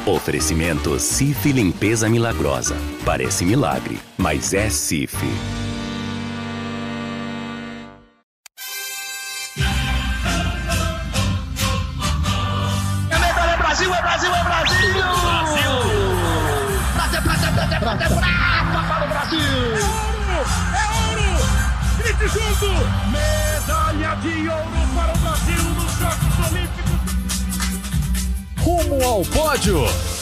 Oferecimento Cif Limpeza Milagrosa. Parece milagre, mas é Cif. É Brasil, é Brasil, é Brasil! Brasil! Prata para o Brasil! É ouro! Grite junto! Medalha de ouro para o Brasil nos Jogos Olímpicos! Rumo ao pódio!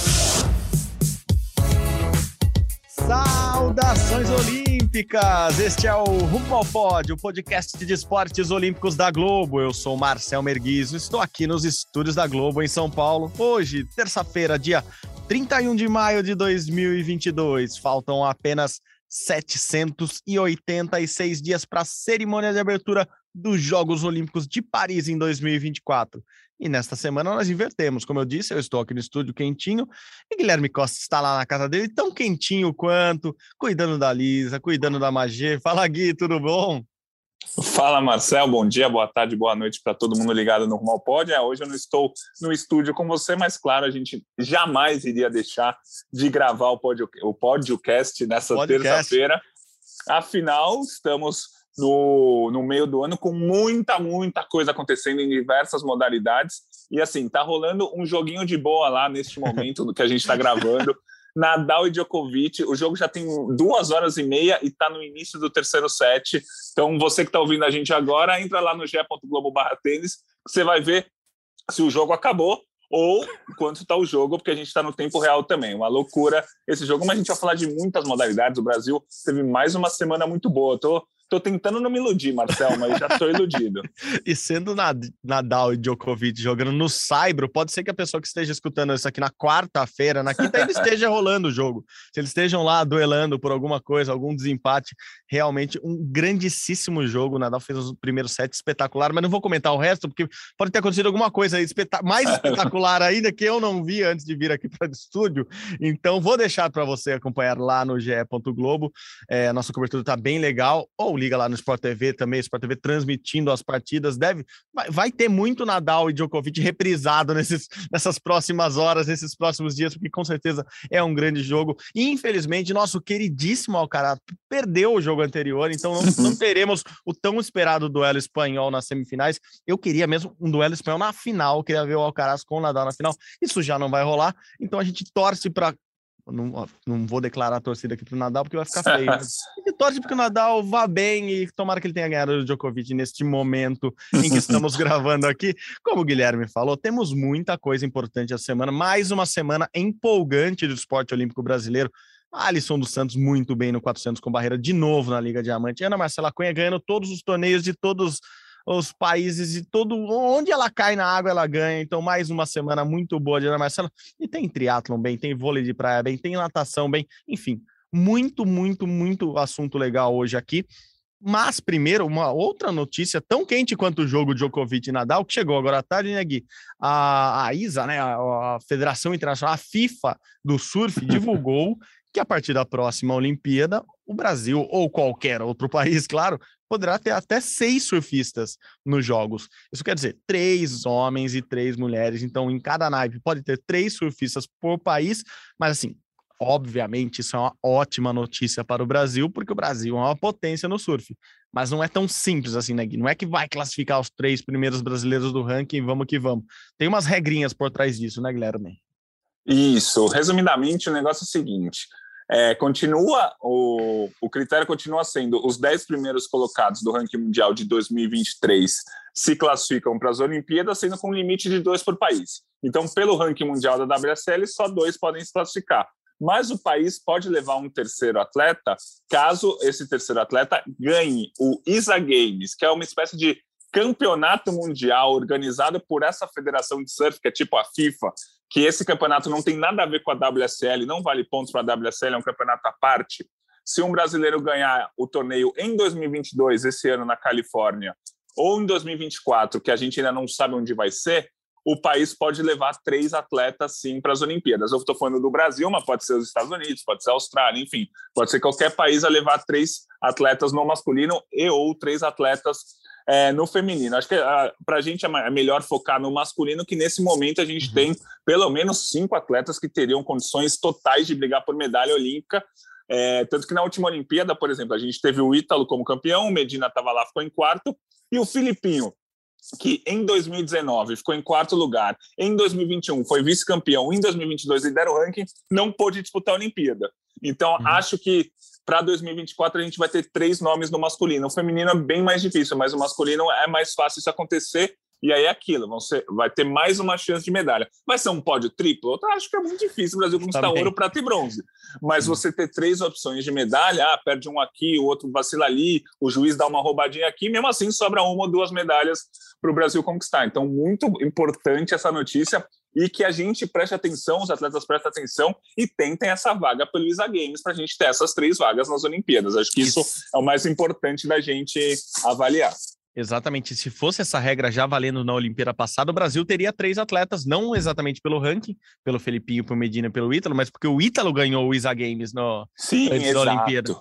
Saudações olímpicas! Este é o Rumo ao Pódio, o podcast de esportes olímpicos da Globo. Eu sou Marcel Merguizo, estou aqui nos estúdios da Globo em São Paulo. Hoje, terça-feira, dia 31 de maio de 2022. Faltam apenas 786 dias para a cerimônia de abertura dos Jogos Olímpicos de Paris em 2024. E nesta semana nós invertemos. Como eu disse, eu estou aqui no estúdio quentinho e Guilherme Costa está lá na casa dele, tão quentinho quanto, cuidando da Lisa, cuidando da Magê. Fala, Gui, tudo bom? Fala, Marcel, bom dia, boa tarde, boa noite para todo mundo ligado no Rumo ao Pódio. Hoje eu não estou no estúdio com você, mas claro, a gente jamais iria deixar de gravar o podcast nessa terça-feira. Afinal, estamos no meio do ano com muita coisa acontecendo em diversas modalidades. E assim, tá rolando um joguinho de boa lá neste momento do que a gente está gravando. Nadal e Djokovic, o jogo já tem 2h30 e está no início do terceiro set. Então, você que está ouvindo a gente agora, entra lá no ge.globo/tênis, você vai ver se o jogo acabou ou quanto está o jogo, porque a gente está no tempo real também. Uma loucura esse jogo, mas a gente vai falar de muitas modalidades. O Brasil teve mais uma semana muito boa. Tô tentando não me iludir, Marcel, mas já estou iludido. E sendo Nadal e Djokovic jogando no Saibro, pode ser que a pessoa que esteja escutando isso aqui na quarta-feira, na quinta, ainda esteja rolando o jogo. Se eles estejam lá duelando por alguma coisa, algum desempate, realmente um grandíssimo jogo. O Nadal fez o primeiro set espetacular, mas não vou comentar o resto, porque pode ter acontecido alguma coisa aí mais espetacular ainda que eu não vi antes de vir aqui para o estúdio. Então, vou deixar para você acompanhar lá no ge.globo. A nossa cobertura está bem legal. Ou liga lá no Sport TV também, Sport TV transmitindo as partidas, vai ter muito Nadal e Djokovic reprisado nessas próximas horas, nesses próximos dias, porque com certeza é um grande jogo, e infelizmente nosso queridíssimo Alcaraz perdeu o jogo anterior, então não teremos o tão esperado duelo espanhol nas semifinais. Eu queria mesmo um duelo espanhol na final, queria ver o Alcaraz com o Nadal na final, isso já não vai rolar, então a gente torce para... Não vou declarar a torcida aqui pro Nadal, porque vai ficar feio. Né? E torce porque o Nadal vá bem e tomara que ele tenha ganhado o Djokovic neste momento em que estamos gravando aqui. Como o Guilherme falou, temos muita coisa importante essa semana. Mais uma semana empolgante do esporte olímpico brasileiro. A Alisson dos Santos muito bem no 400 com barreira de novo na Liga Diamante. E Ana Marcela Cunha ganhando todos os torneios de todos os países, e onde ela cai na água ela ganha. Então mais uma semana muito boa de Ana Marcela, e tem triatlon bem, tem vôlei de praia bem, tem natação bem, enfim, muito assunto legal hoje aqui. Mas primeiro, uma outra notícia tão quente quanto o jogo Djokovic e Nadal, que chegou agora à tarde, né, Gui? A ISA, né, a Federação Internacional, a FIFA do Surf, divulgou que a partir da próxima Olimpíada, o Brasil, ou qualquer outro país, claro, poderá ter até 6 surfistas nos Jogos. Isso quer dizer 3 homens e 3 mulheres. Então, em cada naipe pode ter 3 surfistas por país, mas assim, obviamente, isso é uma ótima notícia para o Brasil, porque o Brasil é uma potência no surf. Mas não é tão simples assim, né, Gui? Não é que vai classificar os 3 primeiros brasileiros do ranking, vamos que vamos. Tem umas regrinhas por trás disso, né, Guilherme? Isso. Resumidamente, o negócio é o seguinte... o critério continua sendo os 10 primeiros colocados do ranking mundial de 2023 se classificam para as Olimpíadas, sendo com limite de 2 por país. Então, pelo ranking mundial da WSL, só 2 podem se classificar. Mas o país pode levar um terceiro atleta, caso esse terceiro atleta ganhe o ISA Games, que é uma espécie de campeonato mundial organizado por essa federação de surf, que é tipo a FIFA, que esse campeonato não tem nada a ver com a WSL, não vale pontos para a WSL, é um campeonato à parte. Se um brasileiro ganhar o torneio em 2022, esse ano na Califórnia, ou em 2024, que a gente ainda não sabe onde vai ser, o país pode levar 3 atletas, sim, para as Olimpíadas. Eu estou falando do Brasil, mas pode ser os Estados Unidos, pode ser a Austrália, enfim, pode ser qualquer país a levar 3 atletas no masculino e ou 3 atletas no feminino. Acho que para a gente é melhor focar no masculino, que nesse momento a gente tem pelo menos 5 atletas que teriam condições totais de brigar por medalha olímpica. Tanto que na última Olimpíada, por exemplo, a gente teve o Ítalo como campeão, o Medina estava lá, ficou em quarto, e o Filipinho, que em 2019 ficou em quarto lugar, em 2021 foi vice-campeão, em 2022 lidera o ranking, não pôde disputar a Olimpíada. Então, acho que para 2024 a gente vai ter 3 nomes no masculino. O feminino é bem mais difícil, mas o masculino é mais fácil isso acontecer. E aí é aquilo, vai ter mais uma chance de medalha. Vai ser um pódio triplo? Eu acho que é muito difícil o Brasil conquistar ouro, prata e bronze. Mas você ter 3 opções de medalha, perde um aqui, o outro vacila ali, o juiz dá uma roubadinha aqui, mesmo assim sobra 1 ou 2 medalhas para o Brasil conquistar. Então, muito importante essa notícia e que a gente preste atenção, os atletas prestem atenção e tentem essa vaga pelo ISA Games para a gente ter essas 3 vagas nas Olimpíadas. Acho que isso é o mais importante da gente avaliar. Exatamente. Se fosse essa regra já valendo na Olimpíada passada, o Brasil teria 3 atletas, não exatamente pelo ranking, pelo Felipinho, pelo Medina e pelo Ítalo, mas porque o Ítalo ganhou o ISA Games antes da Olimpíada.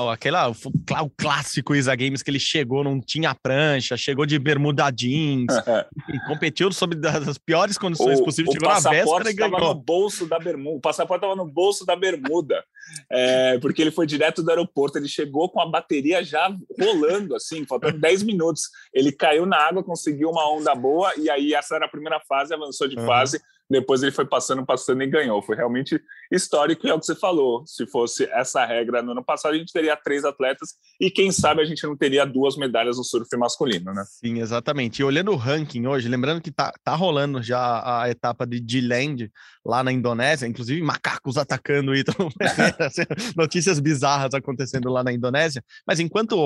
O clássico ISA Games que ele chegou, não tinha prancha, chegou de bermuda jeans, e competiu sob as piores condições possíveis, chegou na véspera e ganhou. O passaporte estava no bolso da bermuda, porque ele foi direto do aeroporto, ele chegou com a bateria já rolando, assim, faltando 10 minutos. Ele caiu na água, conseguiu uma onda boa, e aí essa era a primeira fase, avançou de fase, depois ele foi passando e ganhou. Foi realmente histórico, e é o que você falou. Se fosse essa regra no ano passado, a gente teria 3 atletas, e quem sabe a gente não teria 2 medalhas no surf masculino, né? Sim, exatamente. E olhando o ranking hoje, lembrando que tá rolando já a etapa de G-Land lá na Indonésia, inclusive macacos atacando o Ítalo Ferreira, notícias bizarras acontecendo lá na Indonésia, mas enquanto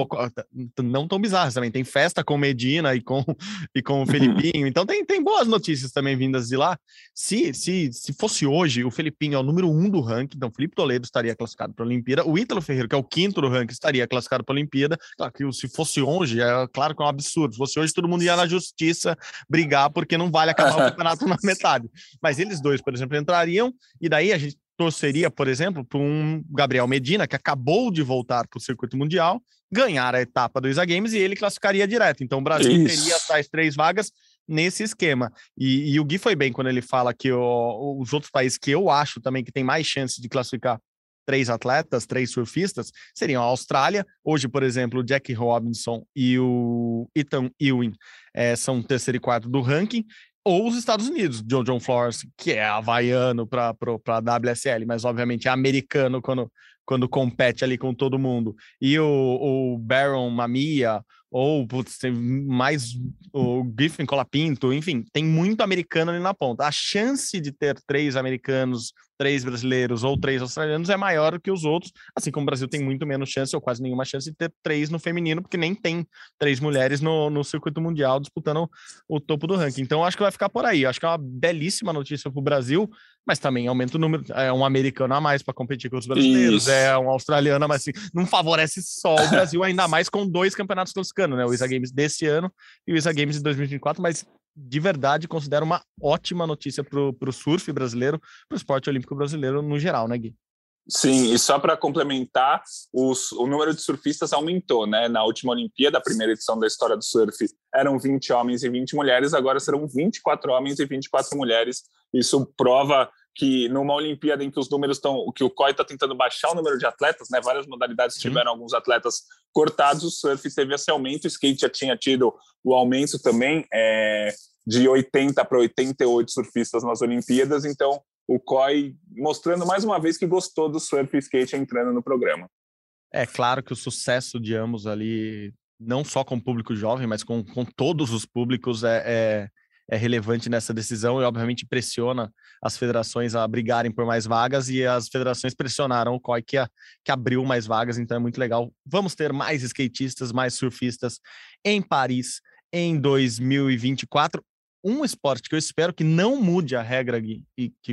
não tão bizarras também, tem festa com Medina e com o Felipinho, então tem boas notícias também vindas de lá. Se fosse hoje, o Felipinho é o número 1 do ranking, então o Felipe Toledo estaria classificado para a Olimpíada, o Ítalo Ferreira, que é o 5º do ranking, estaria classificado para a Olimpíada. Claro que se fosse hoje, claro que é um absurdo, se fosse hoje todo mundo ia na justiça brigar, porque não vale acabar o campeonato na metade, mas eles dois, por exemplo, entrariam, e daí a gente torceria, por exemplo, para um Gabriel Medina, que acabou de voltar para o circuito mundial, ganhar a etapa do ISA Games e ele classificaria direto. Então o Brasil teria as 3 vagas nesse esquema. E o Gui foi bem quando ele fala que os outros países que eu acho também que tem mais chance de classificar 3 atletas, 3 surfistas, seriam a Austrália. Hoje, por exemplo, o Jack Robinson e o Ethan Ewing são 3º e 4º do ranking, ou os Estados Unidos, John Flores, que é havaiano para a WSL, mas obviamente é americano quando compete ali com todo mundo. E o Baron Mamiya, ou tem mais o Griffin Colapinto, enfim, tem muito americano ali na ponta. A chance de ter 3 americanos, 3 brasileiros ou 3 australianos é maior do que os outros, assim como o Brasil tem muito menos chance, ou quase nenhuma chance de ter 3 no feminino, porque nem tem 3 mulheres no circuito mundial disputando o topo do ranking. Então, acho que vai ficar por aí. Acho que é uma belíssima notícia para o Brasil, mas também aumenta o número, é um americano a mais para competir com os brasileiros, é um australiano, mas assim, não favorece só o Brasil, ainda mais com 2 campeonatos classificando, né? O ISA Games desse ano e o ISA Games de 2024, mas de verdade considero uma ótima notícia para o surf brasileiro, para o esporte olímpico brasileiro no geral, né, Gui? Sim, e só para complementar, o número de surfistas aumentou, né? Na última Olimpíada, a primeira edição da história do surf, eram 20 homens e 20 mulheres, agora serão 24 homens e 24 mulheres. Isso prova que numa Olimpíada em que os números estão, que o COI está tentando baixar o número de atletas, né? Várias modalidades tiveram alguns atletas cortados, o surf teve esse aumento, o skate já tinha tido o aumento também, de 80 para 88 surfistas nas Olimpíadas, então o COI mostrando mais uma vez que gostou do surf e skate entrando no programa. É claro que o sucesso de ambos ali, não só com o público jovem, mas com todos os públicos é relevante nessa decisão e obviamente pressiona as federações a brigarem por mais vagas e as federações pressionaram o COI que abriu mais vagas, então é muito legal. Vamos ter mais skatistas, mais surfistas em Paris em 2024. Um esporte que eu espero que não mude a regra, Gui, e que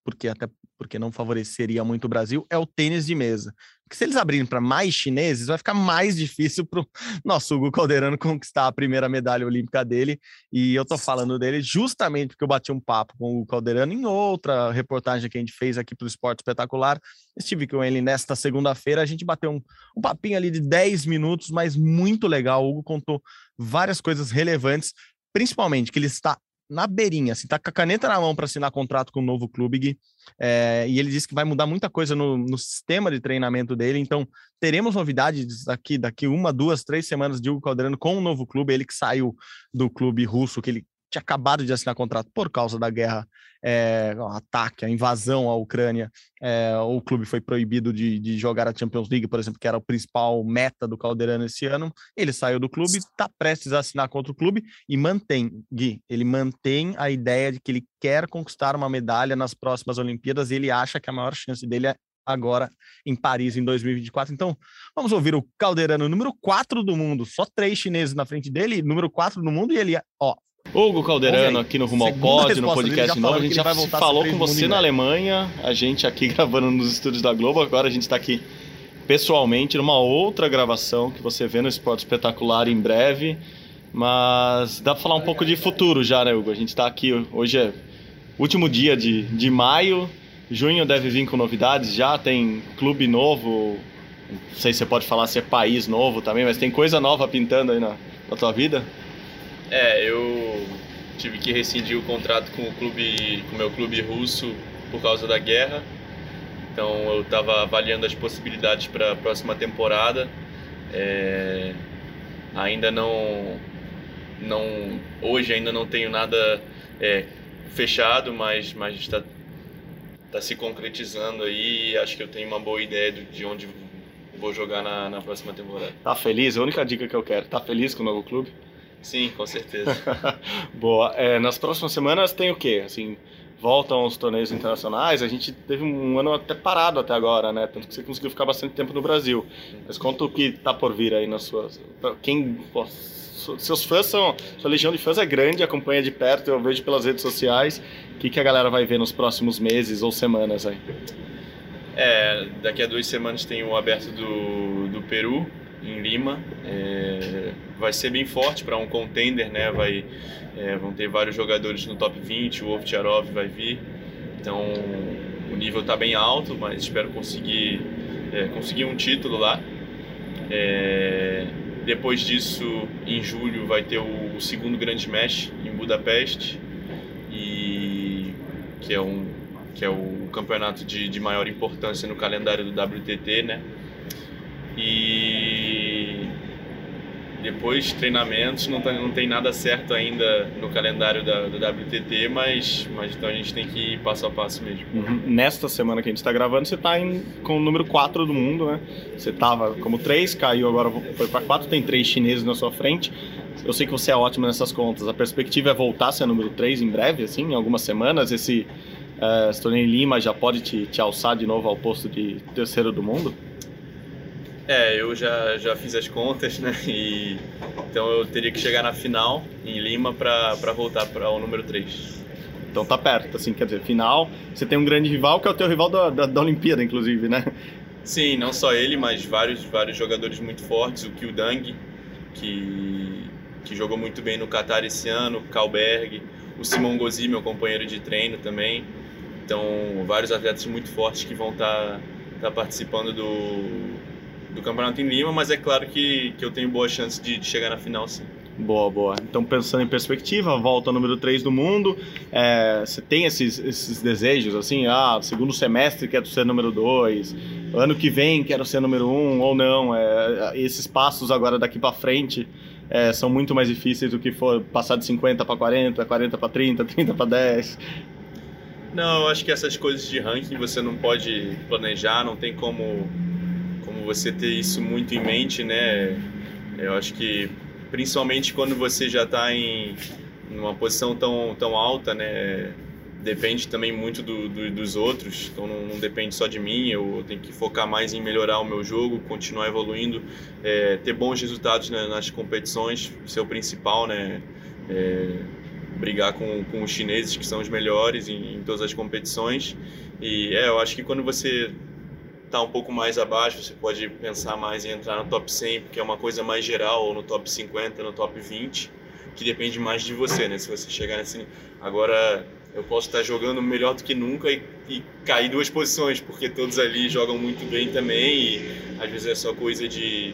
até porque não favoreceria muito o Brasil, é o tênis de mesa. Porque se eles abrirem para mais chineses, vai ficar mais difícil para o nosso Hugo Calderano conquistar a primeira medalha olímpica dele. E eu tô falando dele justamente porque eu bati um papo com o Hugo Calderano em outra reportagem que a gente fez aqui para o Esporte Espetacular. Estive com ele nesta segunda-feira, a gente bateu um papinho ali de 10 minutos, mas muito legal. O Hugo contou várias coisas relevantes, principalmente que ele está na beirinha, assim, tá com a caneta na mão para assinar contrato com o novo clube, Gui, e ele disse que vai mudar muita coisa no sistema de treinamento dele, então teremos novidades daqui 1, 2, 3 semanas de Hugo Calderano com o novo clube, ele que saiu do clube russo, que ele tinha acabado de assinar contrato por causa da guerra, o ataque, a invasão à Ucrânia, o clube foi proibido de jogar a Champions League, por exemplo, que era o principal meta do Calderano esse ano. Ele saiu do clube, está prestes a assinar contra o clube e ele mantém a ideia de que ele quer conquistar uma medalha nas próximas Olimpíadas e ele acha que a maior chance dele é agora em Paris, em 2024. Então, vamos ouvir o Calderano, número 4 do mundo, só 3 chineses na frente dele, número 4 do mundo, e ele, Hugo Calderano aqui no Rumo ao Pódio, no podcast novo. A gente já falou com você na Alemanha, a gente aqui gravando nos estúdios da Globo, agora a gente está aqui pessoalmente numa outra gravação que você vê no Esporte Espetacular em breve, mas dá para falar um pouco de futuro já, né, Hugo? A gente está aqui, hoje é último dia de maio, junho deve vir com novidades, já tem clube novo, não sei se você pode falar se é país novo também, mas tem coisa nova pintando aí na tua vida? Eu tive que rescindir o contrato com o meu clube russo por causa da guerra. Então eu estava avaliando as possibilidades para a próxima temporada. Hoje ainda não tenho nada fechado, mas está se concretizando aí e acho que eu tenho uma boa ideia de onde vou jogar na próxima temporada. Tá feliz? A única dica que eu quero. Tá feliz com o novo clube? Sim, com certeza. Boa. Nas próximas semanas tem o quê? Assim, voltam os torneios internacionais. A gente teve um ano até parado até agora, né? Tanto que você conseguiu ficar bastante tempo no Brasil. Mas conta o que tá por vir aí nas suas... Seus fãs sua legião de fãs é grande, acompanha de perto, eu vejo pelas redes sociais. O que a galera vai ver nos próximos meses ou semanas aí? Daqui a 2 semanas tem o Aberto do Peru, em Lima. Vai ser bem forte para um contender, né? Vão ter vários jogadores no top 20, o Ovtcharov vai vir, então o nível está bem alto, mas espero conseguir um título lá. Depois disso, em julho, vai ter o segundo Grand Smash em Budapeste, que é o campeonato de maior importância no calendário do WTT, né? E depois treinamentos, não tem nada certo ainda no calendário da WTT, mas então a gente tem que ir passo a passo mesmo. Nesta semana que a gente está gravando, você está com o número 4 do mundo, né? Você estava como 3, caiu, agora foi para 4, tem 3 chineses na sua frente. Eu sei que você é ótimo nessas contas. A perspectiva é voltar a ser número 3 em breve, assim, em algumas semanas. Esse torneio em Lima já pode te alçar de novo ao posto de 3º do mundo? Eu já fiz as contas, né? Então eu teria que chegar na final em Lima para voltar para o número 3. Então tá perto, assim, quer dizer, final. Você tem um grande rival que é o teu rival da Olimpíada, inclusive, né? Sim, não só ele, mas vários jogadores muito fortes. O Kyudang, que jogou muito bem no Qatar esse ano, o Kalberg, o Simon Gauzy, meu companheiro de treino também. Então, vários atletas muito fortes que vão estar participando do campeonato em Lima, mas é claro que eu tenho boa chance de chegar na final, sim. Boa. Então, pensando em perspectiva, volta ao número 3 do mundo, você tem esses desejos, assim, segundo semestre quero ser número 2, ano que vem quero ser número 1 ou não, esses passos agora daqui para frente são muito mais difíceis do que for passar de 50 para 40, 40 para 30, 30 para 10... Não, eu acho que essas coisas de ranking você não pode planejar, não tem como você ter isso muito em mente, né? Eu acho que principalmente quando você já está em uma posição tão alta, né? Depende também muito dos outros, então não depende só de mim. Eu tenho que focar mais em melhorar o meu jogo, continuar evoluindo, ter bons resultados nas competições, ser o principal, né? brigar com os chineses, que são os melhores em todas as competições. E eu acho que quando você está um pouco mais abaixo, você pode pensar mais em entrar no top 100, porque é uma coisa mais geral, ou no top 50, no top 20, que depende mais de você, né? Se você chegar nesse... Agora, eu posso estar jogando melhor do que nunca e cair 2 posições, porque todos ali jogam muito bem também, e às vezes é só coisa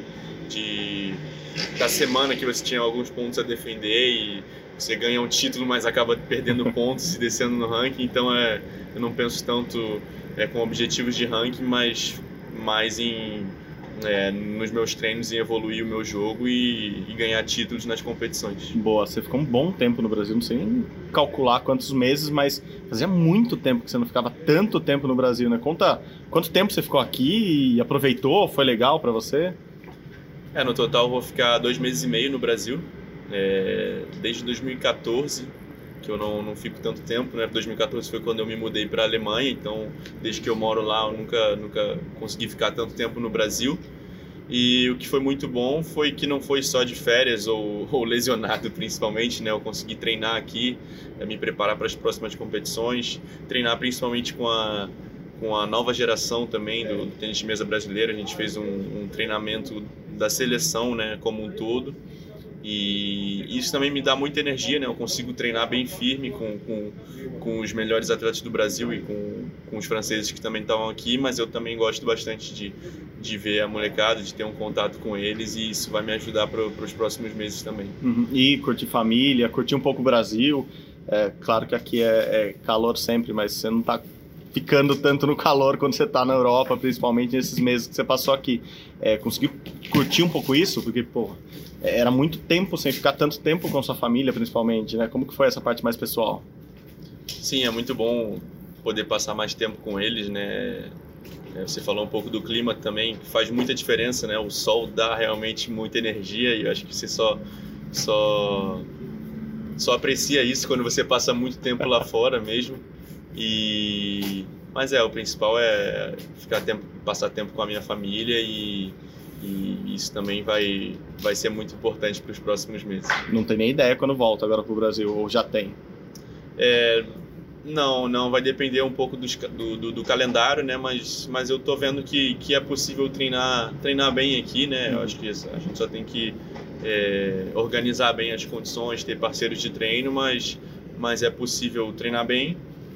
da semana que você tinha alguns pontos a defender e você ganha um título, mas acaba perdendo pontos e descendo no ranking. Então eu não penso tanto com objetivos de ranking, mas mais nos meus treinos em evoluir o meu jogo e ganhar títulos nas competições. Boa, você ficou um bom tempo no Brasil, não sei nem calcular quantos meses, mas fazia muito tempo que você não ficava tanto tempo no Brasil, né? Conta quanto tempo você ficou aqui e aproveitou, foi legal para você? No total vou ficar 2 meses e meio no Brasil, desde 2014, que eu não fico tanto tempo, né? 2014 foi quando eu me mudei para a Alemanha, então desde que eu moro lá eu nunca consegui ficar tanto tempo no Brasil. E o que foi muito bom foi que não foi só de férias ou lesionado principalmente, né? Eu consegui treinar aqui, me preparar para as próximas competições, treinar principalmente com a nova geração também do tênis de mesa brasileiro. A gente fez um treinamento da seleção, né, como um todo. E isso também me dá muita energia, né? Eu consigo treinar bem firme com os melhores atletas do Brasil e com os franceses que também estavam aqui, mas eu também gosto bastante de ver a molecada, de ter um contato com eles, e isso vai me ajudar para os próximos meses também. Uhum. E curtir família, curtir um pouco o Brasil. Claro que aqui é calor sempre, mas você não está ficando tanto no calor quando você está na Europa, principalmente nesses meses que você passou aqui. Conseguiu curtir um pouco isso? Porque, era muito tempo sem ficar tanto tempo com sua família, principalmente, né? Como que foi essa parte mais pessoal? Sim, é muito bom poder passar mais tempo com eles, né? Você falou um pouco do clima também, que faz muita diferença, né? O sol dá realmente muita energia e eu acho que você só aprecia isso quando você passa muito tempo lá fora mesmo. Mas o principal é passar tempo com a minha família e isso também vai ser muito importante para os próximos meses. Não tem nem ideia quando volta agora para o Brasil, ou já tem? Não, vai depender um pouco do calendário, né? Mas eu tô vendo que é possível treinar bem aqui, né? Eu acho que a gente só tem que organizar bem as condições, ter parceiros de treino, mas é possível treinar bem.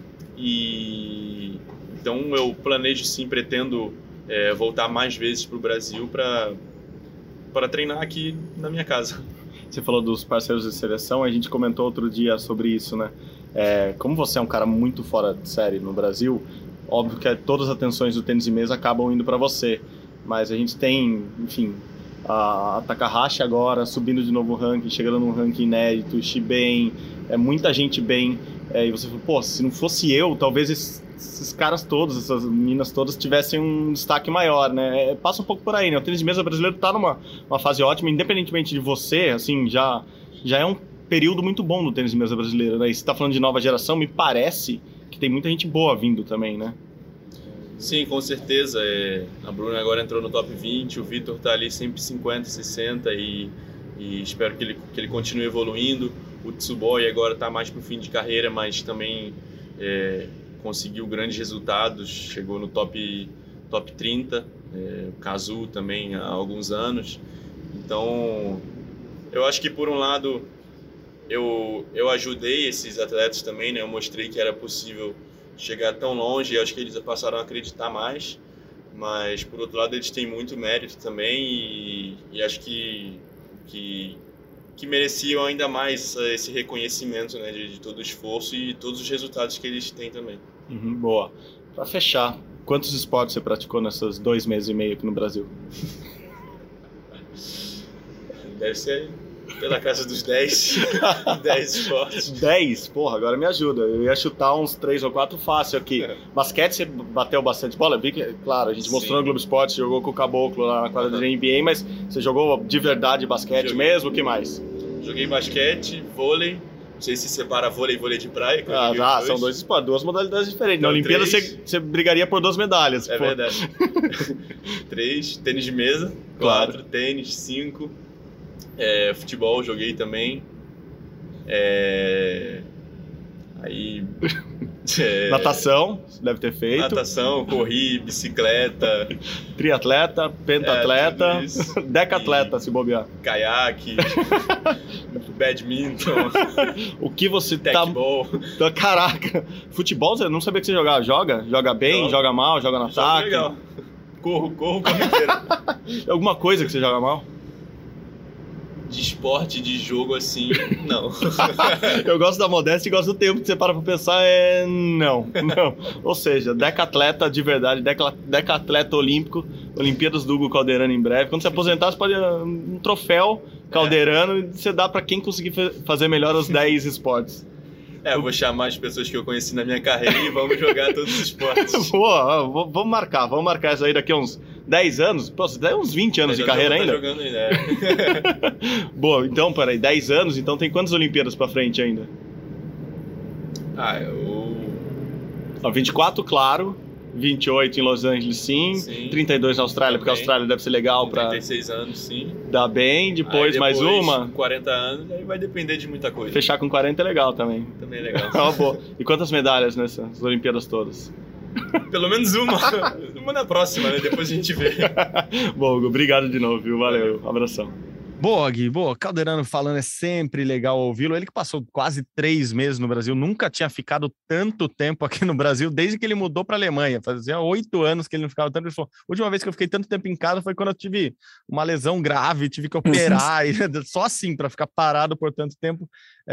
Então eu planejo sim, pretendo voltar mais vezes para o Brasil para treinar aqui na minha casa. Você falou dos parceiros de seleção, a gente comentou outro dia sobre isso, né? Como você é um cara muito fora de série no Brasil, óbvio que todas as atenções do tênis de mesa acabam indo para você, mas a gente tem, enfim, a Takahashi agora subindo de novo o ranking, chegando num ranking inédito, Shibane, muita gente bem, e você falou, se não fosse eu, talvez esses caras todos, essas meninas todas tivessem um destaque maior, né? Passa um pouco por aí, né? O tênis de mesa brasileiro tá numa fase ótima, independentemente de você, assim, já é um período muito bom no tênis de mesa brasileiro, né? E você tá falando de nova geração, me parece que tem muita gente boa vindo também, né? Sim, com certeza. A Bruna agora entrou no top 20, o Vitor tá ali sempre 50, 60 e espero que ele continue evoluindo. O Tsuboi agora tá mais pro fim de carreira, mas também conseguiu grandes resultados, chegou no top 30, o Kazu também há alguns anos. Então, eu acho que por um lado eu ajudei esses atletas também, né? Eu mostrei que era possível chegar tão longe e acho que eles passaram a acreditar mais, mas por outro lado eles têm muito mérito também e acho que mereciam ainda mais esse reconhecimento, né, de todo o esforço e todos os resultados que eles têm também. Boa. Para fechar, quantos esportes você praticou nesses 2 meses e meio aqui no Brasil? Deve ser pela casa dos 10 esportes. 10? Porra, agora me ajuda. Eu ia chutar uns 3 ou 4 fácil aqui. Basquete, você bateu bastante bola? Claro, a gente mostrou no Globo Esporte, jogou com o Caboclo lá na quadra da NBA, mas você jogou de verdade basquete mesmo? O que mais? Joguei basquete, vôlei. Não sei se separa vôlei e vôlei de praia. São duas modalidades diferentes. Na Olimpíada você brigaria por 2 medalhas. É verdade. 3, tênis de mesa. Claro. 4, tênis, 5. Futebol joguei também. Aí... Natação, deve ter feito. Natação, corri, bicicleta. Triatleta, pentatleta, decatleta, se bobear. Caiaque, badminton. O que você Tecbol. Caraca, futebol, você não sabia que você jogava? Joga bem, joga mal, joga no ataque? Legal. Corro inteiro. Alguma coisa que você joga mal? De esporte, de jogo, assim, não. Eu gosto da modéstia e gosto do tempo que você para pra pensar, não. Ou seja, decatleta de verdade, decatleta olímpico, Olimpíadas do Hugo Calderano em breve. Quando você aposentar, você pode um troféu Calderano e você dá pra quem conseguir fazer melhor os 10 esportes. Eu vou chamar as pessoas que eu conheci na minha carreira e vamos jogar todos os esportes. Boa, vamos marcar isso aí daqui a uns 10 anos. Pô, você tem uns 20 anos de carreira ainda? Jogando ainda. Boa, então, peraí, 10 anos, então tem quantas Olimpíadas pra frente ainda? 24, claro. 28 em Los Angeles, sim. 32 na Austrália, também. Porque a Austrália deve ser legal pra... 36 anos, sim. Dá bem, depois mais uma. 40 anos, aí vai depender de muita coisa. Fechar com 40 é legal também. Também é legal. Boa. E quantas medalhas nessas Olimpíadas todas? Pelo menos uma. Uma na próxima, né? Depois a gente vê. Bom, Hugo, obrigado de novo, viu? Valeu. Um abração. Boa, Gui. Boa. Calderano falando, é sempre legal ouvi-lo. Ele que passou quase 3 meses no Brasil, nunca tinha ficado tanto tempo aqui no Brasil, desde que ele mudou para a Alemanha. Fazia 8 anos que ele não ficava tanto. Ele falou, a última vez que eu fiquei tanto tempo em casa foi quando eu tive uma lesão grave, tive que operar, e só assim, para ficar parado por tanto tempo.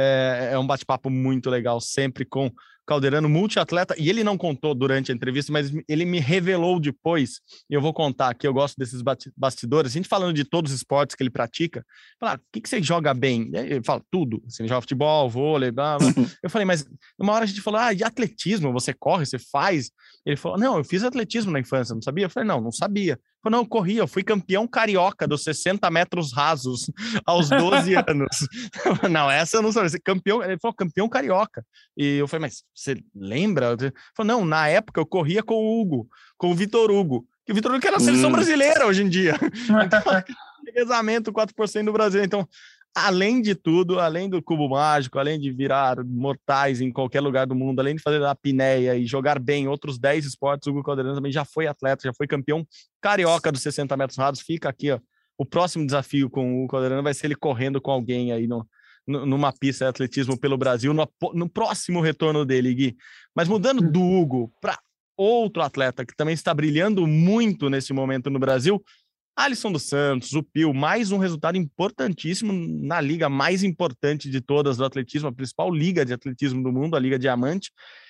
É um bate-papo muito legal, sempre com Calderano, multiatleta, e ele não contou durante a entrevista, mas ele me revelou depois, e eu vou contar aqui, eu gosto desses bastidores, a gente falando de todos os esportes que ele pratica, fala, o que você joga bem? Ele fala, tudo, assim, joga futebol, vôlei, blá, blá. Eu falei, mas uma hora a gente falou, de atletismo, você corre, você faz? Ele falou, não, eu fiz atletismo na infância, não sabia? Eu falei, não sabia. Eu falei, não, eu corri, eu fui campeão carioca dos 60 metros rasos aos 12 anos. Não, essa eu não sabia. Ele falou, campeão carioca. E eu falei, mas você lembra? Ele falou, não, na época eu corria com o Hugo, com o Vitor Hugo. Que o Vitor Hugo que era a seleção brasileira hoje em dia. Então, revezamento 4% do Brasil. Então, além de tudo, além do cubo mágico, além de virar mortais em qualquer lugar do mundo, além de fazer a apneia e jogar bem outros 10 esportes, o Hugo Calderano também já foi atleta, já foi campeão carioca dos 60 metros rasos. Fica aqui, ó, o próximo desafio com o Hugo Calderano vai ser ele correndo com alguém aí numa pista de atletismo pelo Brasil, no próximo retorno dele, Gui. Mas mudando do Hugo para outro atleta que também está brilhando muito nesse momento no Brasil, Alisson dos Santos, o Pio, mais um resultado importantíssimo na liga mais importante de todas do atletismo, a principal liga de atletismo do mundo, a Liga Diamante.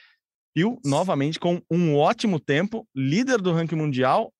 Pio, novamente, com um ótimo tempo, líder do ranking mundial,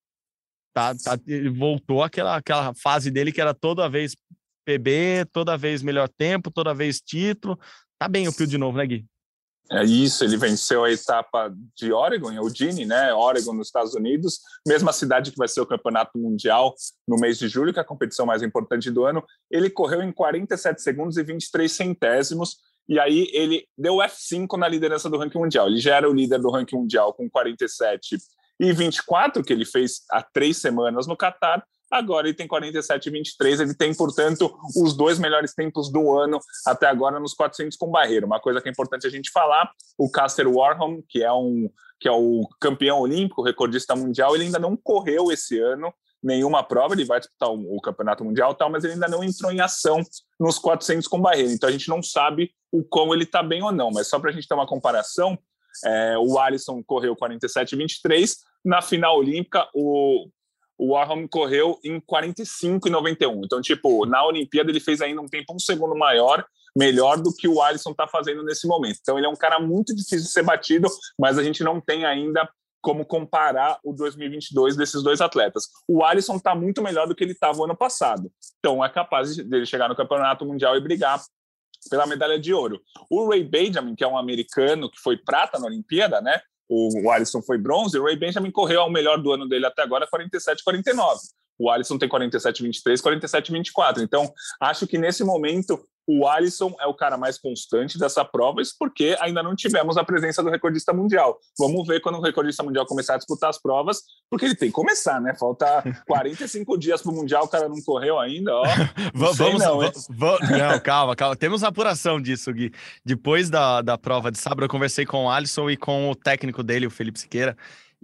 voltou àquela fase dele que era toda vez PB, toda vez melhor tempo, toda vez título. Tá bem o Pio de novo, né, Gui? É isso, ele venceu a etapa de Oregon, em Eugene, né? Oregon, nos Estados Unidos, mesma cidade que vai ser o Campeonato Mundial no mês de julho, que é a competição mais importante do ano. Ele correu em 47 segundos e 23 centésimos, e aí ele deu F5 na liderança do ranking mundial. Ele já era o líder do ranking mundial com 47 e 24, que ele fez há 3 semanas no Catar. Agora ele tem 47 e 23, ele tem, portanto, os 2 melhores tempos do ano até agora nos 400 com barreira. Uma coisa que é importante a gente falar, o Caster Warholm, que é o campeão olímpico, recordista mundial, ele ainda não correu esse ano nenhuma prova, ele vai disputar o campeonato mundial, mas ele ainda não entrou em ação nos 400 com barreira, então a gente não sabe o quão ele está bem ou não, mas só para a gente ter uma comparação, o Alisson correu 47 e 23, na final olímpica o Warholm correu em 45 e 91. Então, na Olimpíada ele fez ainda um tempo 1 segundo melhor do que o Alisson está fazendo nesse momento. Então, ele é um cara muito difícil de ser batido, mas a gente não tem ainda como comparar o 2022 desses 2 atletas. O Alisson está muito melhor do que ele estava o ano passado. Então, é capaz dele chegar no Campeonato Mundial e brigar pela medalha de ouro. O Ray Benjamin, que é um americano que foi prata na Olimpíada, né? O Alisson foi bronze, o Ray Benjamin correu ao melhor do ano dele até agora, 47,49. O Alisson tem 47,23, 47,24. Então, acho que nesse momento o Alisson é o cara mais constante dessa prova, isso porque ainda não tivemos a presença do recordista mundial. Vamos ver quando o recordista mundial começar a disputar as provas, porque ele tem que começar, né? Falta 45 dias para o mundial, o cara não correu ainda, ó. Não, calma. Temos apuração disso, Gui. Depois da prova de sábado, eu conversei com o Alisson e com o técnico dele, o Felipe Siqueira.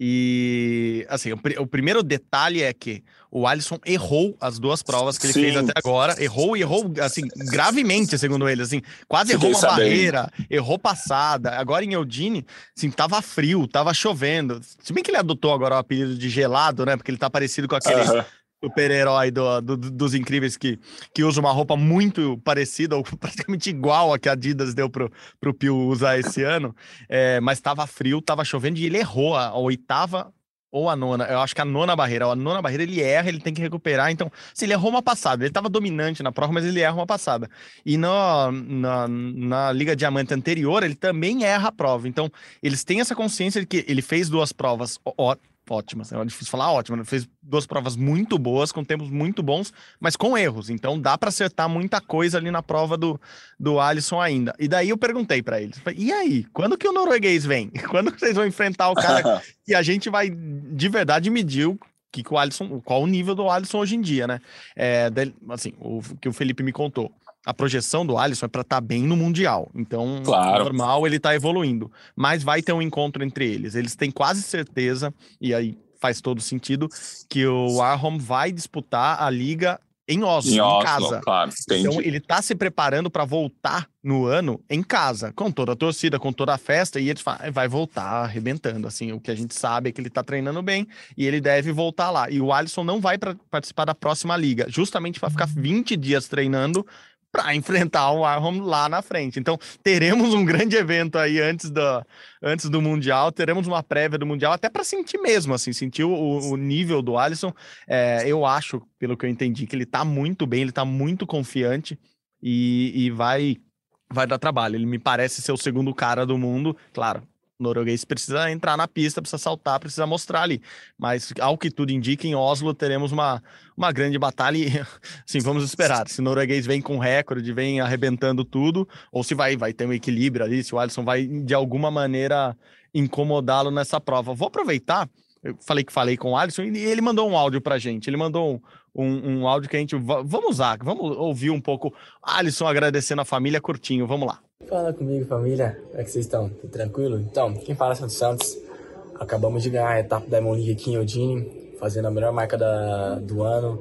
E, assim, o primeiro detalhe é que o Alisson errou as duas provas que ele fez até agora. Errou, assim, gravemente, segundo ele. Assim, quase errou uma barreira, errou passada. Agora em Eugene, assim, tava frio, tava chovendo. Se bem que ele adotou agora o apelido de gelado, né? Porque ele tá parecido com aquele super-herói dos Incríveis que usa uma roupa muito parecida ou praticamente igual a que a Adidas deu pro Pio usar esse ano, mas tava frio, tava chovendo e ele errou a oitava ou a nona, eu acho que a nona barreira ele erra, ele tem que recuperar, então se ele errou uma passada, ele tava dominante na prova, mas ele erra uma passada, e na Liga Diamante anterior ele também erra a prova, então eles têm essa consciência de que ele fez duas provas ótimas, é difícil falar ótima, ele fez duas provas muito boas, com tempos muito bons, mas com erros, então dá para acertar muita coisa ali na prova do Alisson ainda. E daí eu perguntei para eles, e aí, quando que o norueguês vem? Quando que vocês vão enfrentar o cara e a gente vai de verdade medir o Alisson, qual o nível do Alisson hoje em dia, né? Assim, o que o Felipe me contou. A projeção do Alisson é para estar bem no Mundial. Então, normal, ele tá evoluindo. Mas vai ter um encontro entre eles. Eles têm quase certeza, e aí faz todo sentido, que o Warholm vai disputar a Liga em Oslo, em casa. Claro, então, ele tá se preparando para voltar no ano em casa, com toda a torcida, com toda a festa, e ele vai voltar arrebentando. Assim, o que a gente sabe é que ele tá treinando bem e ele deve voltar lá. E o Alisson não vai participar da próxima Liga, justamente para ficar 20 dias treinando para enfrentar o Warholm lá na frente. Então, teremos um grande evento aí antes do Mundial, teremos uma prévia do Mundial, até para sentir mesmo, assim, sentir o nível do Alisson. Eu acho, pelo que eu entendi, que ele tá muito bem, ele tá muito confiante e vai dar trabalho. Ele me parece ser o segundo cara do mundo, claro. O norueguês precisa entrar na pista, precisa saltar, precisa mostrar ali. Mas, ao que tudo indica, em Oslo teremos uma grande batalha e, assim, vamos esperar. Se o norueguês vem com recorde, vem arrebentando tudo, ou se vai ter um equilíbrio ali, se o Alisson vai, de alguma maneira, incomodá-lo nessa prova. Vou aproveitar, eu falei com o Alisson e ele mandou um áudio pra gente. Ele mandou um áudio que a gente... Vamos ouvir um pouco. Alisson agradecendo a família, curtinho, vamos lá. Fala comigo, família. Como é que vocês estão? Tudo tranquilo? Então, quem fala é Santos Santos. Acabamos de ganhar a etapa da Diamond League aqui em Eugene, fazendo a melhor marca do ano,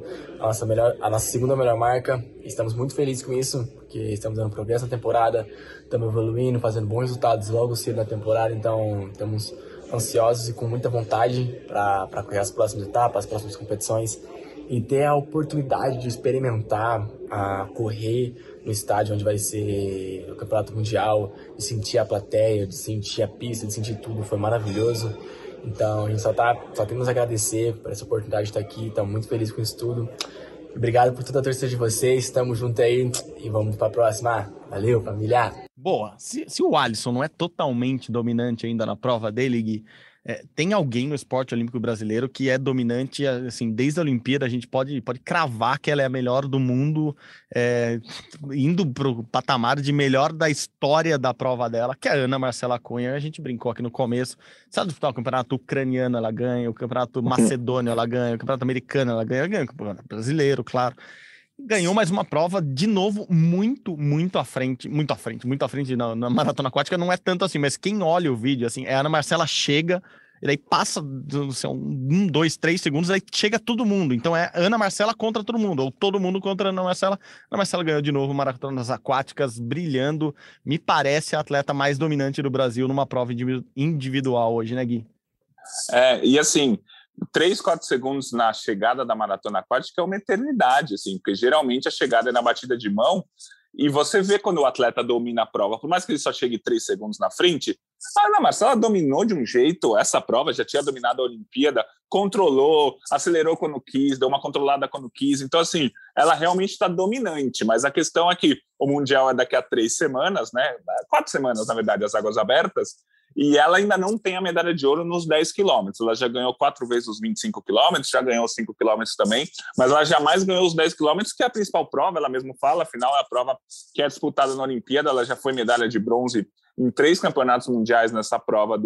a nossa segunda melhor marca. Estamos muito felizes com isso, porque estamos dando progresso na temporada, estamos evoluindo, fazendo bons resultados logo cedo na temporada, então estamos ansiosos e com muita vontade para correr as próximas etapas, as próximas competições e ter a oportunidade de experimentar, correr no estádio onde vai ser o Campeonato Mundial, de sentir a plateia, de sentir a pista, de sentir tudo, foi maravilhoso. Então a gente só temos a agradecer por essa oportunidade de estar aqui, estamos muito felizes com isso tudo. Obrigado por toda a torcida de vocês, estamos juntos aí e vamos para a próxima. Valeu, família! Boa, se o Alisson não é totalmente dominante ainda na prova dele, Gui, tem alguém no esporte olímpico brasileiro que é dominante, assim, desde a Olimpíada a gente pode cravar que ela é a melhor do mundo, indo pro patamar de melhor da história da prova dela, que é a Ana Marcela Cunha. A gente brincou aqui no começo, se ela disputar o campeonato ucraniano ela ganha, o campeonato macedônio ela ganha, o campeonato americano ela ganha o campeonato brasileiro, claro. Ganhou mais uma prova, de novo, muito à frente na maratona aquática, não é tanto assim, mas quem olha o vídeo, assim, a Ana Marcela chega, e daí passa, assim, 2, 3 segundos, aí chega todo mundo, então é Ana Marcela contra todo mundo, ou todo mundo contra a Ana Marcela. Ana Marcela ganhou de novo maratonas aquáticas, brilhando, me parece a atleta mais dominante do Brasil numa prova individual hoje, né, Gui? E assim... 3, 4 segundos na chegada da maratona aquática é uma eternidade, assim, porque geralmente a chegada é na batida de mão e você vê quando o atleta domina a prova, por mais que ele só chegue 3 segundos na frente, a Ana Marcela dominou de um jeito essa prova, já tinha dominado a Olimpíada, controlou, acelerou quando quis, deu uma controlada quando quis, então assim, ela realmente está dominante, mas a questão é que o Mundial é daqui a 3 semanas, né, 4 semanas na verdade, as águas abertas, e ela ainda não tem a medalha de ouro nos 10 quilômetros. Ela já ganhou 4 vezes os 25 quilômetros, já ganhou os 5 quilômetros também, mas ela jamais ganhou os 10 quilômetros, que é a principal prova, ela mesmo fala, afinal é a prova que é disputada na Olimpíada. Ela já foi medalha de bronze em 3 campeonatos mundiais nessa prova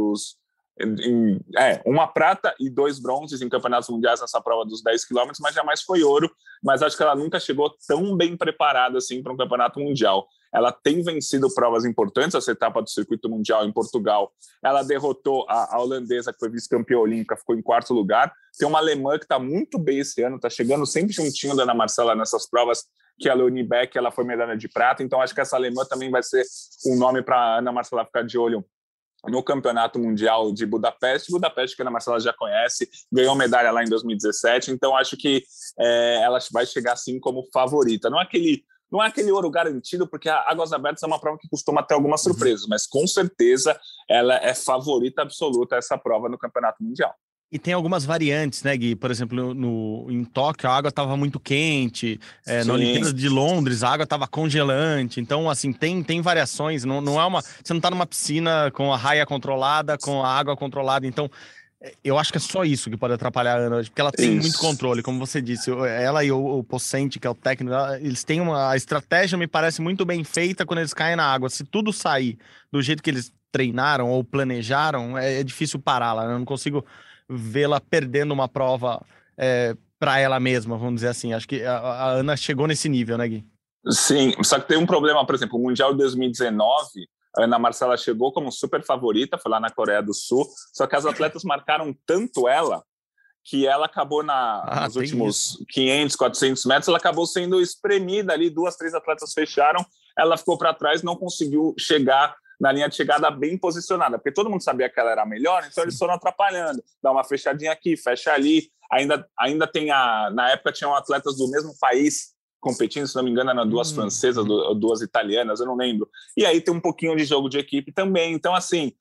uma prata e 2 bronzes em campeonatos mundiais nessa prova dos 10 quilômetros, mas jamais foi ouro. Mas acho que ela nunca chegou tão bem preparada assim para um campeonato mundial. Ela tem vencido provas importantes, essa etapa do circuito mundial em Portugal. Ela derrotou a holandesa, que foi vice-campeã olímpica, ficou em 4º lugar. Tem uma alemã que está muito bem esse ano, está chegando sempre juntinho da Ana Marcela nessas provas, que é a Leonie Beck, ela foi medalha de prata. Então acho que essa alemã também vai ser um nome para a Ana Marcela ficar de olho no Campeonato Mundial de Budapeste, que a Ana Marcela já conhece, ganhou medalha lá em 2017, então acho que ela vai chegar assim como favorita. Não é aquele ouro garantido, porque a Águas Abertas é uma prova que costuma ter algumas surpresas, mas com certeza ela é favorita absoluta a essa prova no Campeonato Mundial. E tem algumas variantes, né, Gui? Por exemplo, em Tóquio a água estava muito quente, na Olimpíada de Londres a água estava congelante, então, assim, tem variações, não é você não está numa piscina com a raia controlada, com a água controlada, então eu acho que é só isso que pode atrapalhar a Ana, porque ela tem muito controle, como você disse, ela e o Pocente, que é o técnico, eles têm a estratégia, me parece muito bem feita quando eles caem na água. Se tudo sair do jeito que eles treinaram ou planejaram, é difícil pará-la, né? Eu não consigo vê-la perdendo uma prova para ela mesma, vamos dizer assim. Acho que a Ana chegou nesse nível, né, Gui? Sim, só que tem um problema, por exemplo, o Mundial de 2019, a Ana Marcela chegou como super favorita, foi lá na Coreia do Sul, só que as atletas marcaram tanto ela, que ela acabou nos últimos 500, 400 metros, ela acabou sendo espremida ali, 2, 3 atletas fecharam, ela ficou para trás, não conseguiu chegar na linha de chegada bem posicionada, porque todo mundo sabia que ela era melhor, então eles foram atrapalhando, dá uma fechadinha aqui, fecha ali, ainda tem na época tinham atletas do mesmo país competindo, se não me engano eram 2 francesas, 2 italianas, eu não lembro, e aí tem um pouquinho de jogo de equipe também, então assim,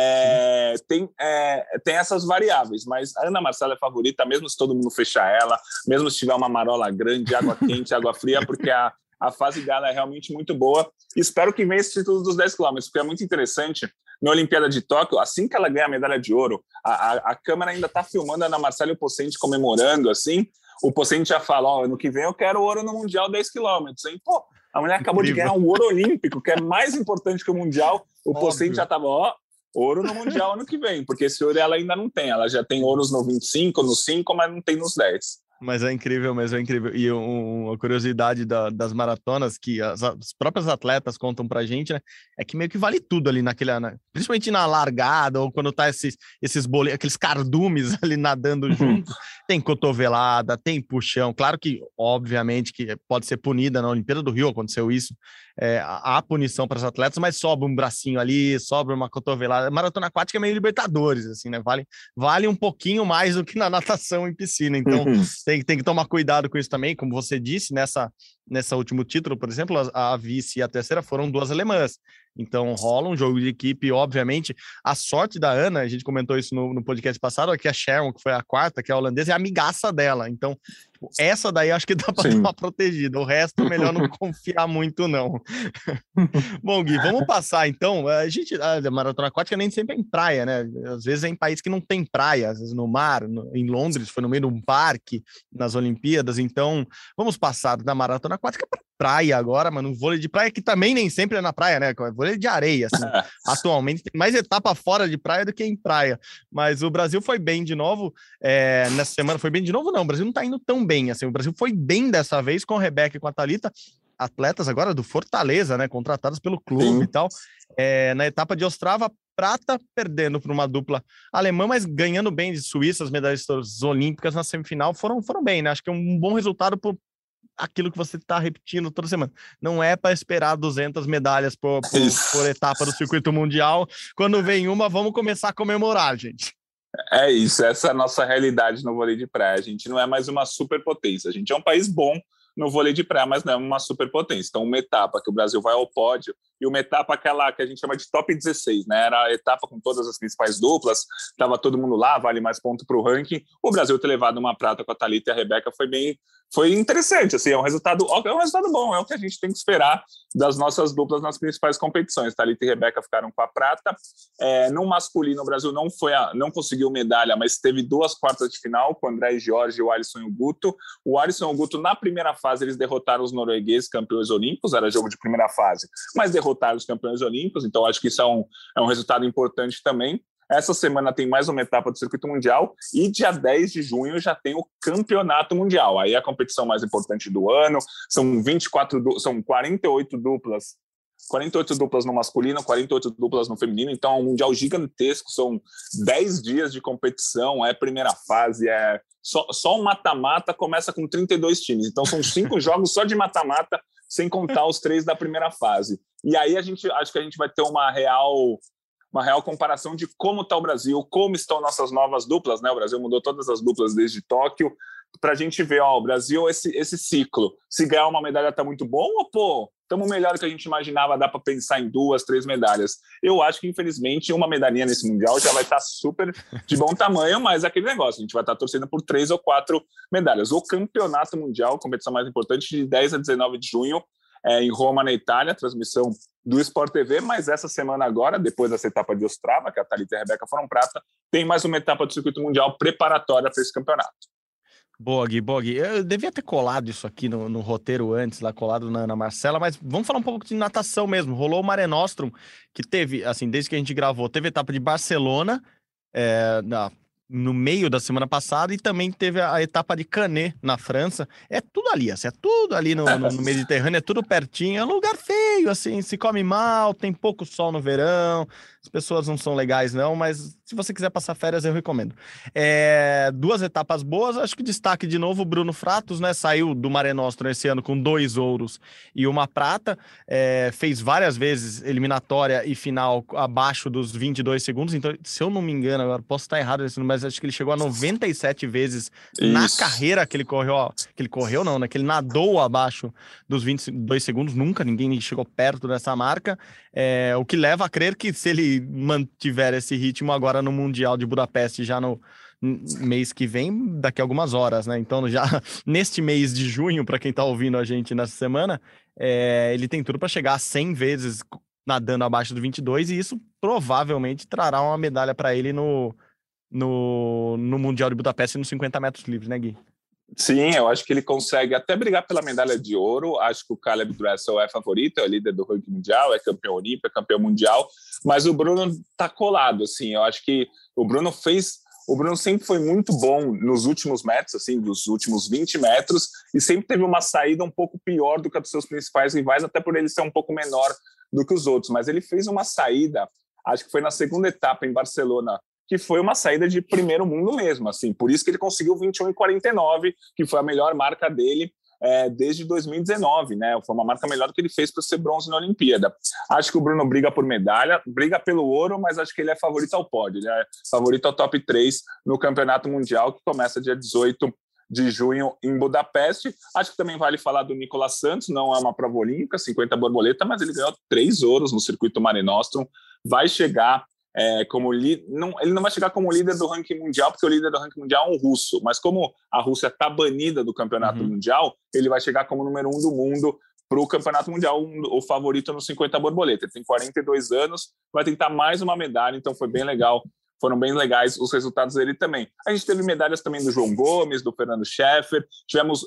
tem essas variáveis, mas a Ana Marcela é favorita, mesmo se todo mundo fechar ela, mesmo se tiver uma marola grande, água quente, água fria, porque a fase dela é realmente muito boa. Espero que venha esse título dos 10 km, porque é muito interessante. Na Olimpíada de Tóquio, assim que ela ganha a medalha de ouro, a câmera ainda está filmando a Ana Marcela e o Pocente comemorando, assim. O Pocente já fala, ano que vem eu quero ouro no Mundial 10 km. Hein? Pô, a mulher acabou de ganhar um ouro olímpico, que é mais importante que o Mundial. O Pocente já estava, ouro no Mundial ano que vem, porque esse ouro ela ainda não tem. Ela já tem ouros no 25, no 5, mas não tem nos 10. Mas é incrível. E uma curiosidade das maratonas que as próprias atletas contam pra gente, né? É que meio que vale tudo ali principalmente na largada, ou quando tá aqueles cardumes ali nadando junto. Tem cotovelada, tem puxão. Claro que, obviamente, que pode ser punida. Na Olimpíada do Rio aconteceu isso. Há punição para os atletas, mas sobra um bracinho ali, sobra uma cotovelada. Maratona aquática é meio Libertadores, assim, né? Vale um pouquinho mais do que na natação em piscina. Então, tem que tomar cuidado com isso também. Como você disse, nessa último título, por exemplo, a vice e a terceira foram 2 alemãs. Então, rola um jogo de equipe, obviamente. A sorte da Ana, a gente comentou isso no podcast passado, é que a Sharon, que foi a 4ª, que é a holandesa, é a amigaça dela. Então, essa daí acho que dá para dar uma protegida. O resto, melhor não confiar muito, não. Bom, Gui, vamos passar, então. A maratona aquática nem sempre é em praia, né? Às vezes é em país que não tem praia, às vezes no mar, em Londres, foi no meio de um parque, nas Olimpíadas. Então, vamos passar da maratona aquática para praia agora, mas no vôlei de praia, que também nem sempre é na praia, né? Vôlei de areia, assim. Atualmente tem mais etapa fora de praia do que em praia. Mas o Brasil foi bem de novo. Nessa semana foi bem de novo, não. O Brasil não tá indo tão bem, assim. O Brasil foi bem dessa vez com a Rebeca e com a Thalita, atletas agora do Fortaleza, né? Contratadas pelo clube e tal. Na etapa de Ostrava, prata, perdendo para uma dupla alemã, mas ganhando bem de Suíça, as medalhistas olímpicas na semifinal foram bem, né? Acho que é um bom resultado por aquilo que você está repetindo toda semana. Não é para esperar 200 medalhas por etapa do circuito mundial. Quando vem uma, vamos começar a comemorar, gente. É isso, essa é a nossa realidade no vôlei de praia. A gente não é mais uma superpotência. A gente é um país bom no vôlei de praia, mas não é uma superpotência. Então, uma etapa que o Brasil vai ao pódio, e uma etapa aquela que a gente chama de top 16, né? Era a etapa com todas as principais duplas, estava todo mundo lá, vale mais ponto para o ranking. O Brasil ter levado uma prata com a Thalita e a Rebeca foi interessante, assim, é um resultado bom, é o que a gente tem que esperar das nossas duplas nas principais competições. Thalita e Rebeca ficaram com a prata. No masculino, o Brasil não conseguiu medalha, mas teve 2 quartas de final, com o André Jorge e o Alisson e o Guto. O Alisson e o Guto, na primeira fase, eles derrotaram os noruegueses, campeões olímpicos, era jogo de primeira fase, mas derrotaram os campeões olímpicos, então acho que isso é um resultado importante também. Essa semana tem mais uma etapa do Circuito Mundial e dia 10 de junho já tem o Campeonato Mundial. Aí é a competição mais importante do ano, são 48 duplas. 48 duplas no masculino, 48 duplas no feminino, então é um mundial gigantesco, são 10 dias de competição, é primeira fase, só um mata-mata começa com 32 times, então são 5 jogos só de mata-mata, sem contar os 3 da primeira fase. E aí acho que a gente vai ter uma real comparação de como está o Brasil, como estão nossas novas duplas, né? O Brasil mudou todas as duplas desde Tóquio, para a gente ver, o Brasil, esse ciclo, se ganhar uma medalha está muito bom, ou pô, estamos melhor do que a gente imaginava, dá para pensar em 2, 3 medalhas. Eu acho que, infelizmente, uma medalhinha nesse Mundial já vai estar super de bom tamanho, mas aquele negócio, a gente vai estar torcendo por 3 ou 4 medalhas. O Campeonato Mundial, competição mais importante, de 10 a 19 de junho, em Roma, na Itália, transmissão do Sport TV, mas essa semana agora, depois dessa etapa de Ostrava, que a Thalita e a Rebeca foram prata, tem mais uma etapa do Circuito Mundial preparatória para esse campeonato. Boa, Gui. Eu devia ter colado isso aqui no roteiro antes, lá colado na Marcela, mas vamos falar um pouco de natação mesmo. Rolou o Mare Nostrum, que teve, assim, desde que a gente gravou, teve a etapa de Barcelona, no meio da semana passada, e também teve a etapa de Canet, na França. É tudo ali, assim, é tudo ali no Mediterrâneo, é tudo pertinho, é um lugar feio, assim, se come mal, tem pouco sol no verão, as pessoas não são legais não, mas se você quiser passar férias, eu recomendo. 2 etapas boas, acho que destaque de novo o Bruno Fratos, né, saiu do Mare Nostrum esse ano com 2 ouros e uma prata, fez várias vezes eliminatória e final abaixo dos 22 segundos, então, se eu não me engano, agora posso estar errado nesse número, mas acho que ele chegou a 97 vezes na carreira que ele correu não, né, que ele nadou abaixo dos 22 segundos, nunca ninguém chegou perto dessa marca, o que leva a crer que se ele mantiver esse ritmo agora no Mundial de Budapeste já no mês que vem, daqui a algumas horas, né? Então já neste mês de junho, para quem tá ouvindo a gente nessa semana, ele tem tudo para chegar a 100 vezes nadando abaixo do 22 e isso provavelmente trará uma medalha para ele no Mundial de Budapeste nos 50 metros livres, né, Gui? Sim, eu acho que ele consegue até brigar pela medalha de ouro. Acho que o Caleb Dressel é favorito, é líder do ranking mundial, é campeão olímpico, é campeão mundial, mas o Bruno tá colado, assim. Eu acho que o Bruno sempre foi muito bom nos últimos metros, assim, dos últimos 20 metros, e sempre teve uma saída um pouco pior do que a dos seus principais rivais, até por ele ser um pouco menor do que os outros. Mas ele fez uma saída, acho que foi na segunda etapa em Barcelona, que foi uma saída de primeiro mundo mesmo, assim, por isso que ele conseguiu 21,49, que foi a melhor marca dele desde 2019, né? Foi uma marca melhor do que ele fez para ser bronze na Olimpíada. Acho que o Bruno briga por medalha, briga pelo ouro, mas acho que ele é favorito ao pódio, ele é favorito ao top 3 no Campeonato Mundial, que começa dia 18 de junho em Budapeste. Acho que também vale falar do Nicolas Santos, não é uma prova olímpica, 50 borboleta, mas ele ganhou 3 ouros no circuito Mare Nostrum, vai chegar ele não vai chegar como líder do ranking mundial, porque o líder do ranking mundial é um russo, mas como a Rússia está banida do campeonato mundial, ele vai chegar como número 1 do mundo para o campeonato mundial, o favorito no 50 borboleta. Ele tem 42 anos, vai tentar mais uma medalha, então foi bem legal. Foram bem legais os resultados dele também. A gente teve medalhas também do João Gomes, do Fernando Scheffer, tivemos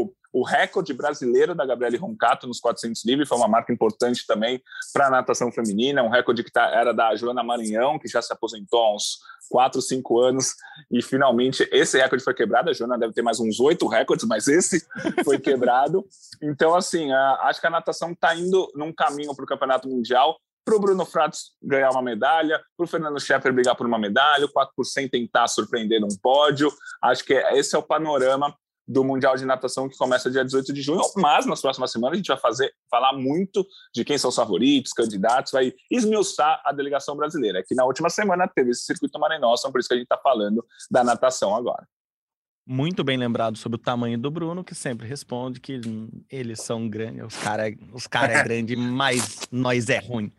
o recorde brasileiro da Gabriele Roncato nos 400 livres, foi uma marca importante também para a natação feminina, um recorde que era da Joana Maranhão, que já se aposentou há uns 4, 5 anos, e finalmente esse recorde foi quebrado. A Joana deve ter mais uns 8 recordes, mas esse foi quebrado. Então, assim, acho que a natação está indo num caminho para o Campeonato Mundial, para o Bruno Fratos ganhar uma medalha, para o Fernando Scheffer brigar por uma medalha, o 4% tentar surpreender num pódio. Acho que esse é o panorama do Mundial de Natação, que começa dia 18 de junho, mas nas próximas semanas a gente vai falar muito de quem são os favoritos, candidatos, vai esmiuçar a delegação brasileira, que na última semana teve esse circuito Mare Nostrum, por isso que a gente está falando da natação agora. Muito bem lembrado sobre o tamanho do Bruno, que sempre responde que eles são grandes, os cara é grande, mas nós é ruim.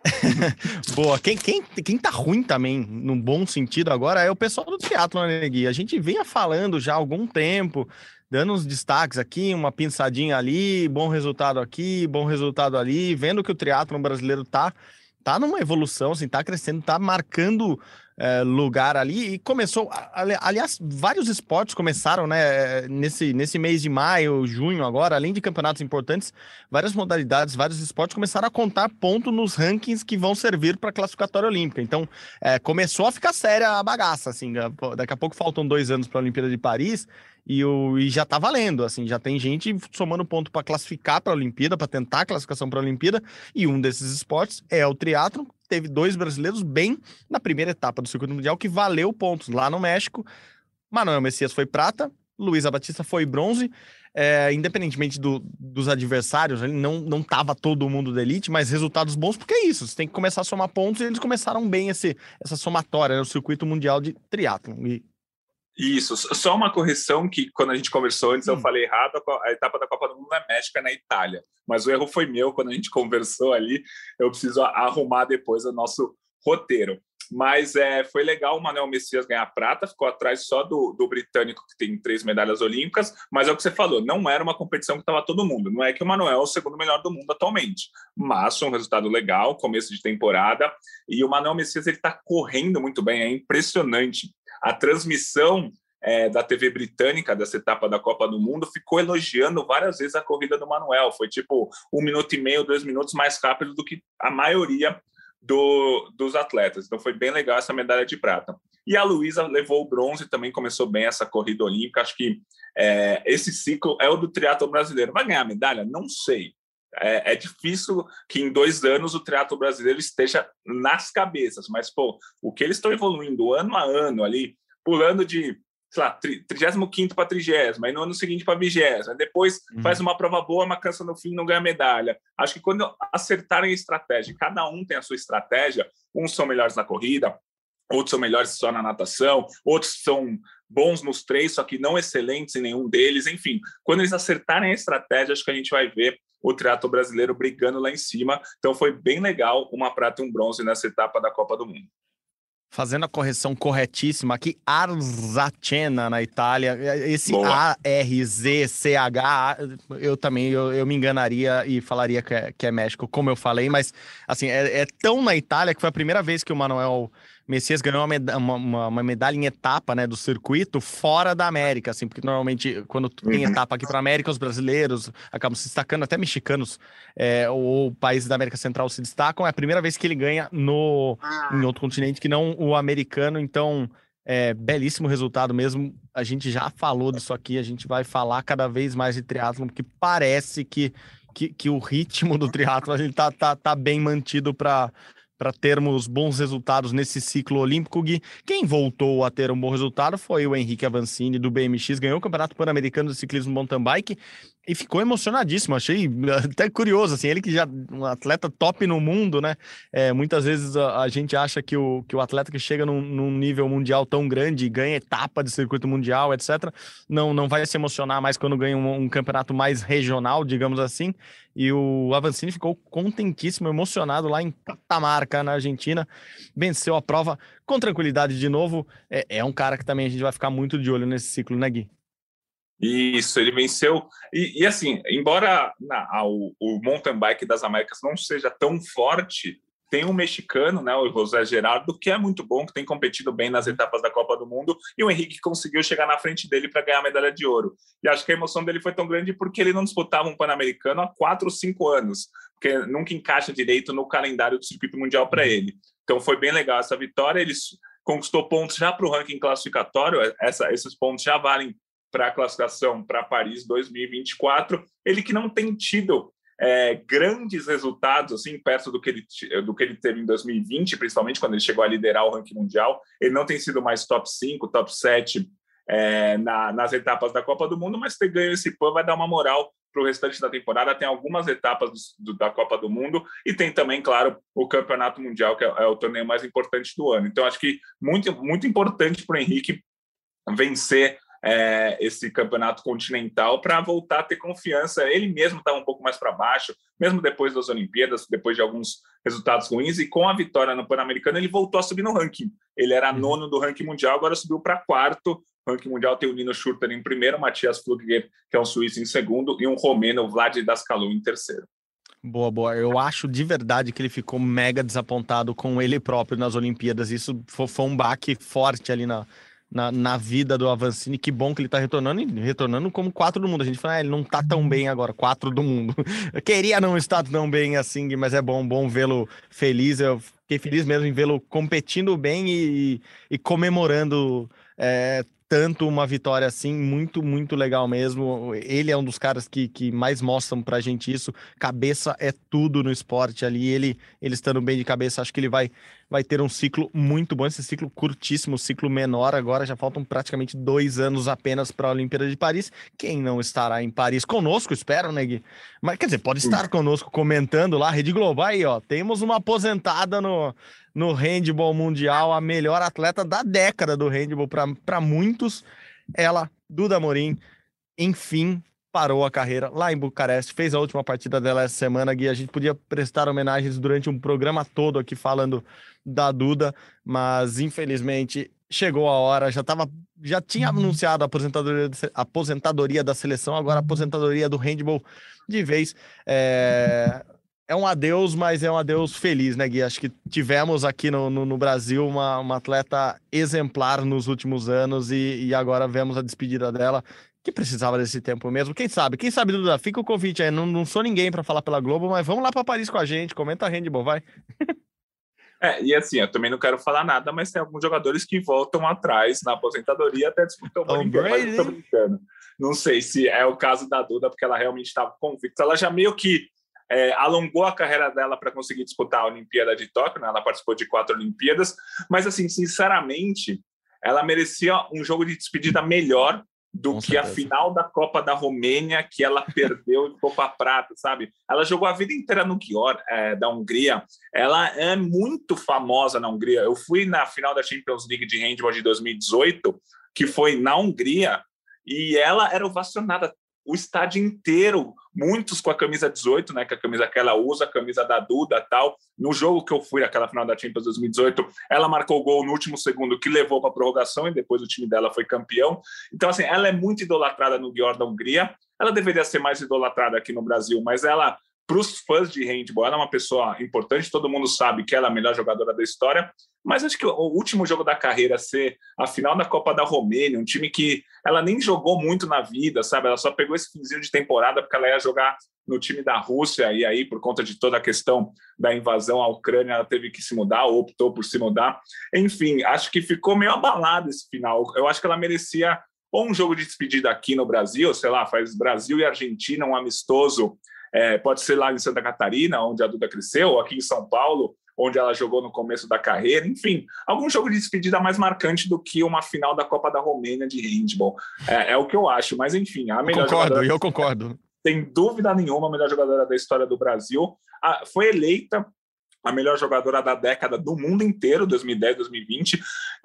Boa, quem tá ruim também, num bom sentido agora, é o pessoal do triatlon, né, Gui? A gente vinha falando já há algum tempo, dando uns destaques aqui, uma pinçadinha ali, bom resultado aqui, bom resultado ali, vendo que o triatlon brasileiro tá numa evolução, assim, tá crescendo, tá marcando lugar ali, e começou, aliás, vários esportes começaram, né, nesse mês de maio, junho agora, além de campeonatos importantes, várias modalidades, vários esportes começaram a contar ponto nos rankings que vão servir para a classificatória olímpica. Então, começou a ficar séria a bagaça, assim, daqui a pouco faltam 2 anos para a Olimpíada de Paris, e já tá valendo, assim, já tem gente somando ponto para classificar para a Olimpíada, para tentar a classificação para a Olimpíada, e um desses esportes é o triatlon. Teve 2 brasileiros bem na primeira etapa do circuito mundial, que valeu pontos lá no México. Manuel Messias foi prata, Luísa Batista foi bronze, independentemente dos adversários, não tava todo mundo da elite, mas resultados bons, porque é isso, você tem que começar a somar pontos, e eles começaram bem essa somatória no circuito mundial de triatlon. Isso, só uma correção que quando a gente conversou antes eu falei errado, a etapa da Copa do Mundo é México, é na Itália, mas o erro foi meu quando a gente conversou ali, eu preciso arrumar depois o nosso roteiro. Mas foi legal o Manuel Messias ganhar prata, ficou atrás só do britânico, que tem 3 medalhas olímpicas, mas é o que você falou, não era uma competição que estava todo mundo, não é que o Manuel é o segundo melhor do mundo atualmente, mas foi um resultado legal, começo de temporada, e o Manuel Messias está correndo muito bem, é impressionante. A transmissão da TV britânica dessa etapa da Copa do Mundo ficou elogiando várias vezes a corrida do Manuel. Foi tipo 1 minuto e meio, 2 minutos mais rápido do que a maioria dos atletas. Então foi bem legal essa medalha de prata. E a Luísa levou o bronze, também começou bem essa corrida olímpica. Acho que esse ciclo é o do triatlo brasileiro. Vai ganhar medalha? Não sei. É difícil que em 2 anos o triatlo brasileiro esteja nas cabeças, mas o que eles estão evoluindo ano a ano ali, pulando de, sei lá, 35º para 30º, aí no ano seguinte para 20º, depois faz uma prova boa, mas cansa no fim, não ganha medalha. Acho que quando acertarem a estratégia, cada um tem a sua estratégia, uns são melhores na corrida, outros são melhores só na natação, outros são bons nos 3, só que não excelentes em nenhum deles, enfim, quando eles acertarem a estratégia, acho que a gente vai ver o triatlo brasileiro brigando lá em cima. Então foi bem legal, uma prata e um bronze nessa etapa da Copa do Mundo. Fazendo a correção corretíssima aqui, Arzachena na Itália, esse A-R-Z-C-H, eu me enganaria e falaria que é México, como eu falei, mas assim, é tão na Itália que foi a primeira vez que o Manuel Messias ganhou uma medalha em etapa, né, do circuito fora da América, assim, porque normalmente quando tem etapa aqui para a América, os brasileiros acabam se destacando, até mexicanos ou países da América Central se destacam, é a primeira vez que ele ganha em outro continente que não o americano, então belíssimo resultado mesmo, a gente já falou disso aqui, a gente vai falar cada vez mais de triatlon, porque parece que o ritmo do triatlon ele tá bem mantido para termos bons resultados nesse ciclo olímpico, Gui. Quem voltou a ter um bom resultado foi o Henrique Avancini, do BMX, ganhou o Campeonato Pan-Americano de Ciclismo Mountain Bike e ficou emocionadíssimo, achei até curioso, assim, ele que já é um atleta top no mundo, né, muitas vezes a gente acha que o atleta que chega num nível mundial tão grande, ganha etapa de circuito mundial, etc., não vai se emocionar mais quando ganha um campeonato mais regional, digamos assim, e o Avancini ficou contentíssimo, emocionado lá em Catamarca, na Argentina, venceu a prova com tranquilidade de novo, é um cara que também a gente vai ficar muito de olho nesse ciclo, né, Gui? Isso, ele venceu, e assim, embora o mountain bike das Américas não seja tão forte, tem um mexicano, né, o José Gerardo, que é muito bom, que tem competido bem nas etapas da Copa do Mundo, e o Henrique conseguiu chegar na frente dele para ganhar a medalha de ouro. E acho que a emoção dele foi tão grande porque ele não disputava um Pan-Americano há 4 ou 5 anos, porque nunca encaixa direito no calendário do circuito mundial para ele. Então foi bem legal essa vitória, ele conquistou pontos já para o ranking classificatório, esses pontos já valem para a classificação para Paris 2024, ele que não tem tido grandes resultados, assim, perto do que ele teve em 2020, principalmente quando ele chegou a liderar o ranking mundial, ele não tem sido mais top 5, top 7 nas etapas da Copa do Mundo, mas ter ganho esse PAN vai dar uma moral para o restante da temporada. Tem algumas etapas da Copa do Mundo e tem também, claro, o Campeonato Mundial, que é o torneio mais importante do ano. Então, acho que muito, muito importante para o Henrique vencer esse campeonato continental para voltar a ter confiança. Ele mesmo estava um pouco mais para baixo, mesmo depois das Olimpíadas, depois de alguns resultados ruins, e com a vitória no Pan-Americano ele voltou a subir no ranking. Ele era nono do ranking mundial, agora subiu para quarto. O ranking mundial tem o Nino Schurter em primeiro, Matthias Flugger, que é um suíço, em segundo, e um romeno, Vlad Dascalu, em terceiro. Boa. Eu acho de verdade que ele ficou mega desapontado com ele próprio nas Olimpíadas. Isso foi um baque forte ali na vida do Avancini. Que bom que ele tá retornando como 4 do mundo. A gente fala, ele não tá tão bem agora, 4 do mundo. Eu queria não estar tão bem assim, mas é bom vê-lo feliz. Eu fiquei feliz mesmo em vê-lo competindo bem e comemorando tanto uma vitória assim, muito, muito legal mesmo. Ele é um dos caras que mais mostram pra gente isso. Cabeça é tudo no esporte ali. Ele estando bem de cabeça, acho que ele vai ter um ciclo muito bom. Esse ciclo curtíssimo, ciclo menor agora. Já faltam praticamente 2 anos apenas para a Olimpíada de Paris. Quem não estará em Paris? Conosco, espero, né, Gui? Mas, quer dizer, pode estar conosco comentando lá. Rede Globo, aí, ó. Temos uma aposentada no handball mundial, a melhor atleta da década do handball para muitos. Ela, Duda Amorim, enfim, parou a carreira lá em Bucareste, fez a última partida dela essa semana, Gui. A gente podia prestar homenagens durante um programa todo aqui falando da Duda, mas infelizmente chegou a hora, já tinha anunciado a aposentadoria da seleção, agora a aposentadoria do handball de vez. É um adeus, mas é um adeus feliz, né, Gui? Acho que tivemos aqui no Brasil uma atleta exemplar nos últimos anos e agora vemos a despedida dela, que precisava desse tempo mesmo. Quem sabe, Duda, fica o convite aí. Não sou ninguém para falar pela Globo, mas vamos lá para Paris com a gente, comenta a handball, vai. E assim, eu também não quero falar nada, mas tem alguns jogadores que voltam atrás na aposentadoria até disputar o Olimpíada, mas eu tô brincando. Não sei se é o caso da Duda, porque ela realmente estava convicta. Ela já meio que alongou a carreira dela para conseguir disputar a Olimpíada de Tóquio, né? Ela participou de 4 Olimpíadas, mas assim, sinceramente, ela merecia um jogo de despedida melhor do que a final da Copa da Romênia, que ela perdeu e ficou para prata, sabe? Ela jogou a vida inteira no Győr, da Hungria. Ela é muito famosa na Hungria. Eu fui na final da Champions League de handball de 2018, que foi na Hungria, e ela era ovacionada o estádio inteiro, muitos com a camisa 18, né, que é a camisa que ela usa, a camisa da Duda e tal. No jogo que eu fui, aquela final da Champions 2018, ela marcou o gol no último segundo, que levou para a prorrogação, e depois o time dela foi campeão. Então, assim, ela é muito idolatrada no Győr da Hungria. Ela deveria ser mais idolatrada aqui no Brasil, mas ela, para os fãs de handball, ela é uma pessoa importante, todo mundo sabe que ela é a melhor jogadora da história, mas acho que o último jogo da carreira ser a final da Copa da Romênia, um time que ela nem jogou muito na vida, sabe? Ela só pegou esse finzinho de temporada porque ela ia jogar no time da Rússia, e aí, por conta de toda a questão da invasão à Ucrânia, ela teve que se mudar, ou optou por se mudar. Enfim, acho que ficou meio abalado esse final. Eu acho que ela merecia ou um jogo de despedida aqui no Brasil, sei lá, faz Brasil e Argentina, um amistoso, pode ser lá em Santa Catarina, onde a Duda cresceu, ou aqui em São Paulo, onde ela jogou no começo da carreira, enfim, algum jogo de despedida mais marcante do que uma final da Copa da Romênia de handball. É o que eu acho, mas enfim, a melhor jogadora... Eu concordo. Sem dúvida nenhuma, a melhor jogadora da história do Brasil. Foi eleita a melhor jogadora da década do mundo inteiro, 2010, 2020.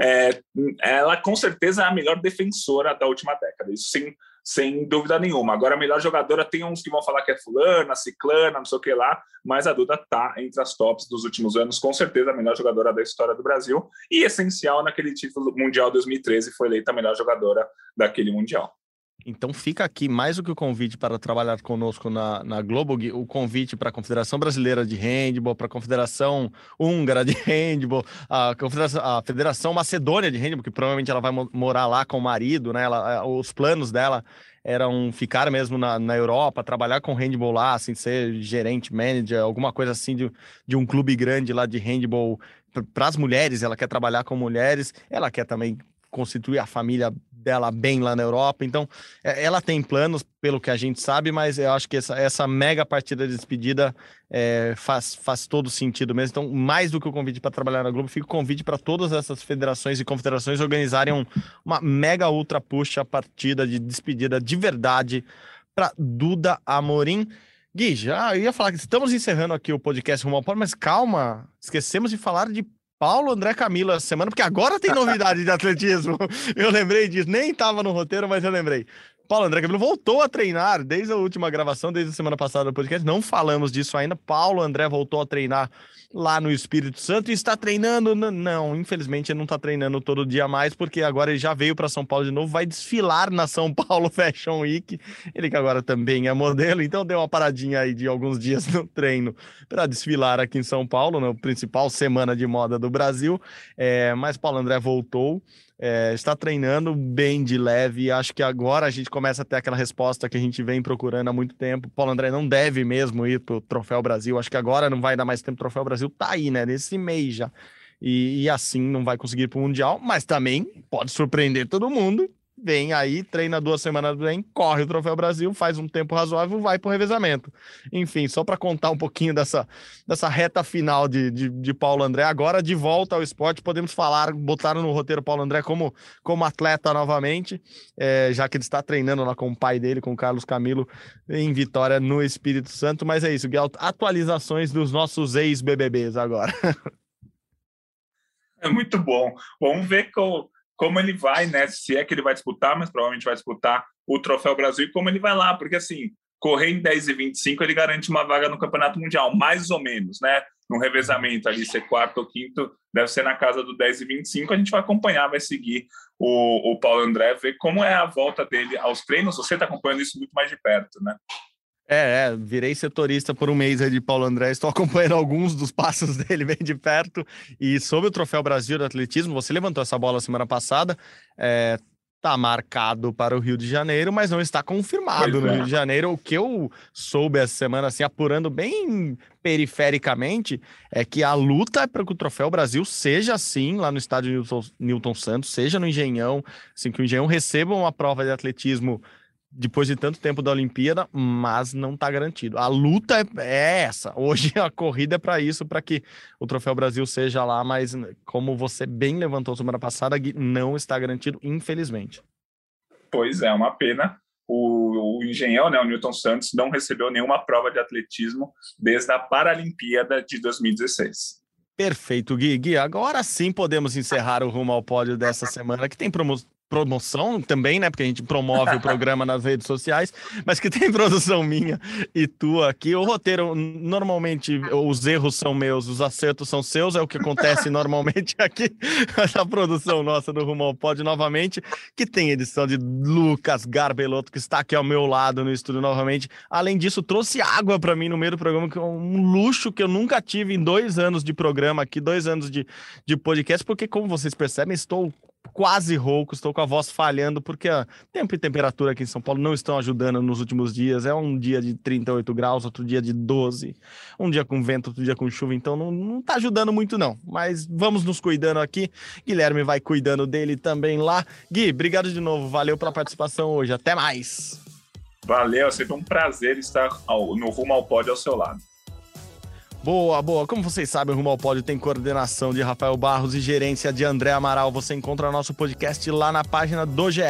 Ela, com certeza, é a melhor defensora da última década, isso sem dúvida nenhuma. Agora, a melhor jogadora, tem uns que vão falar que é fulana, ciclana, não sei o que lá, mas a Duda está entre as tops dos últimos anos, com certeza a melhor jogadora da história do Brasil, e essencial naquele título mundial 2013, foi eleita a melhor jogadora daquele mundial. Então fica aqui mais do que o convite para trabalhar conosco na Globo, o convite para a Confederação Brasileira de Handball, para a Confederação Húngara de Handball, a Federação Macedônia de Handball, que provavelmente ela vai morar lá com o marido, né? Os planos dela eram ficar mesmo na Europa, trabalhar com handball lá, assim, ser gerente, manager, alguma coisa assim de um clube grande lá de handball para as mulheres. Ela quer trabalhar com mulheres, ela quer também constituir a família dela bem lá na Europa, então ela tem planos, pelo que a gente sabe, mas eu acho que essa mega partida de despedida faz todo sentido mesmo. Então, mais do que o convite para trabalhar na Globo, fica o convite para todas essas federações e confederações organizarem uma mega ultra puxa partida de despedida de verdade para Duda Amorim. Gui, já eu ia falar que estamos encerrando aqui o podcast Rumo ao Pódio, mas calma, esquecemos de falar de Paulo André Camilo essa semana, porque agora tem novidade de atletismo. Eu lembrei disso, nem estava no roteiro, mas eu lembrei. Paulo André Camilo voltou a treinar desde a última gravação, desde a semana passada do podcast. Não falamos disso ainda. Paulo André voltou a treinar lá no Espírito Santo e está treinando. Não, infelizmente ele não está treinando todo dia mais, porque agora ele já veio para São Paulo de novo, vai desfilar na São Paulo Fashion Week. Ele que agora também é modelo, então deu uma paradinha aí de alguns dias no treino para desfilar aqui em São Paulo, na principal semana de moda do Brasil. Mas Paulo André voltou. Está treinando bem de leve, acho que agora a gente começa a ter aquela resposta que a gente vem procurando há muito tempo. Paulo André não deve mesmo ir para o Troféu Brasil, acho que agora não vai dar mais tempo. O Troféu Brasil tá aí, né, nesse mês já, e assim não vai conseguir ir para o Mundial, mas também pode surpreender todo mundo. Vem aí, treina 2 semanas bem, corre o Troféu Brasil, faz um tempo razoável, vai pro revezamento. Enfim, só para contar um pouquinho dessa reta final de Paulo André. Agora, de volta ao esporte, podemos falar, botaram no roteiro Paulo André como atleta novamente, já que ele está treinando lá com o pai dele, com o Carlos Camilo, em Vitória, no Espírito Santo. Mas é isso, Gui, atualizações dos nossos ex-BBBs agora. É muito bom. Vamos ver como ele vai, né? Se é que ele vai disputar, mas provavelmente vai disputar o Troféu Brasil, e como ele vai lá, porque assim, correr em 10:25 ele garante uma vaga no Campeonato Mundial, mais ou menos, né? No revezamento ali, ser quarto ou quinto, deve ser na casa do 10:25. A gente vai acompanhar, vai seguir o Paulo André, ver como é a volta dele aos treinos. Você está acompanhando isso muito mais de perto, né? Virei setorista por um mês aí de Paulo André, estou acompanhando alguns dos passos dele bem de perto. E sobre o Troféu Brasil de Atletismo, você levantou essa bola semana passada, tá marcado para o Rio de Janeiro, mas não está confirmado no Rio de Janeiro. O que eu soube essa semana, assim, apurando bem perifericamente, é que a luta é para que o Troféu Brasil seja assim, lá no estádio Newton Santos, seja no Engenhão, assim, que o Engenhão receba uma prova de atletismo depois de tanto tempo da Olimpíada, mas não está garantido. A luta é essa. Hoje a corrida é para isso, para que o Troféu Brasil seja lá, mas como você bem levantou semana passada, Gui, não está garantido, infelizmente. Pois é, uma pena. O Engenhão, né, o Newton Santos, não recebeu nenhuma prova de atletismo desde a Paralimpíada de 2016. Perfeito, Gui. Agora sim podemos encerrar o Rumo ao Pódio dessa semana, que tem promoção também, né? Porque a gente promove o programa nas redes sociais, mas que tem produção minha e tua aqui. O roteiro, normalmente, os erros são meus, os acertos são seus, é o que acontece normalmente aqui. Essa produção nossa do Rumo ao Pódio, novamente, que tem edição de Lucas Garbelotto, que está aqui ao meu lado no estúdio novamente. Além disso, trouxe água para mim no meio do programa, que é um luxo que eu nunca tive em 2 anos de programa aqui, 2 anos de podcast, porque, como vocês percebem, estou quase rouco, estou com a voz falhando, porque tempo e temperatura aqui em São Paulo não estão ajudando nos últimos dias. É um dia de 38 graus, outro dia de 12, um dia com vento, outro dia com chuva, então não tá ajudando muito não, mas vamos nos cuidando aqui. Guilherme vai cuidando dele também lá. Gui, obrigado de novo, valeu pela participação hoje, até mais. Valeu, é sempre um prazer estar no Rumo ao Pódio ao seu lado. Boa. Como vocês sabem, o Rumo ao Pódio tem coordenação de Rafael Barros e gerência de André Amaral. Você encontra nosso podcast lá na página do GE,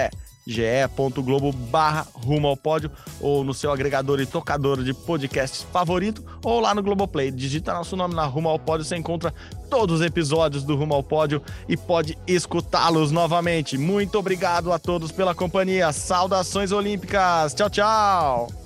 ge.globo/Rumo ao Pódio, ou no seu agregador e tocador de podcasts favorito, ou lá no Globoplay. Digita nosso nome na Rumo ao Pódio, você encontra todos os episódios do Rumo ao Pódio e pode escutá-los novamente. Muito obrigado a todos pela companhia. Saudações olímpicas. Tchau, tchau.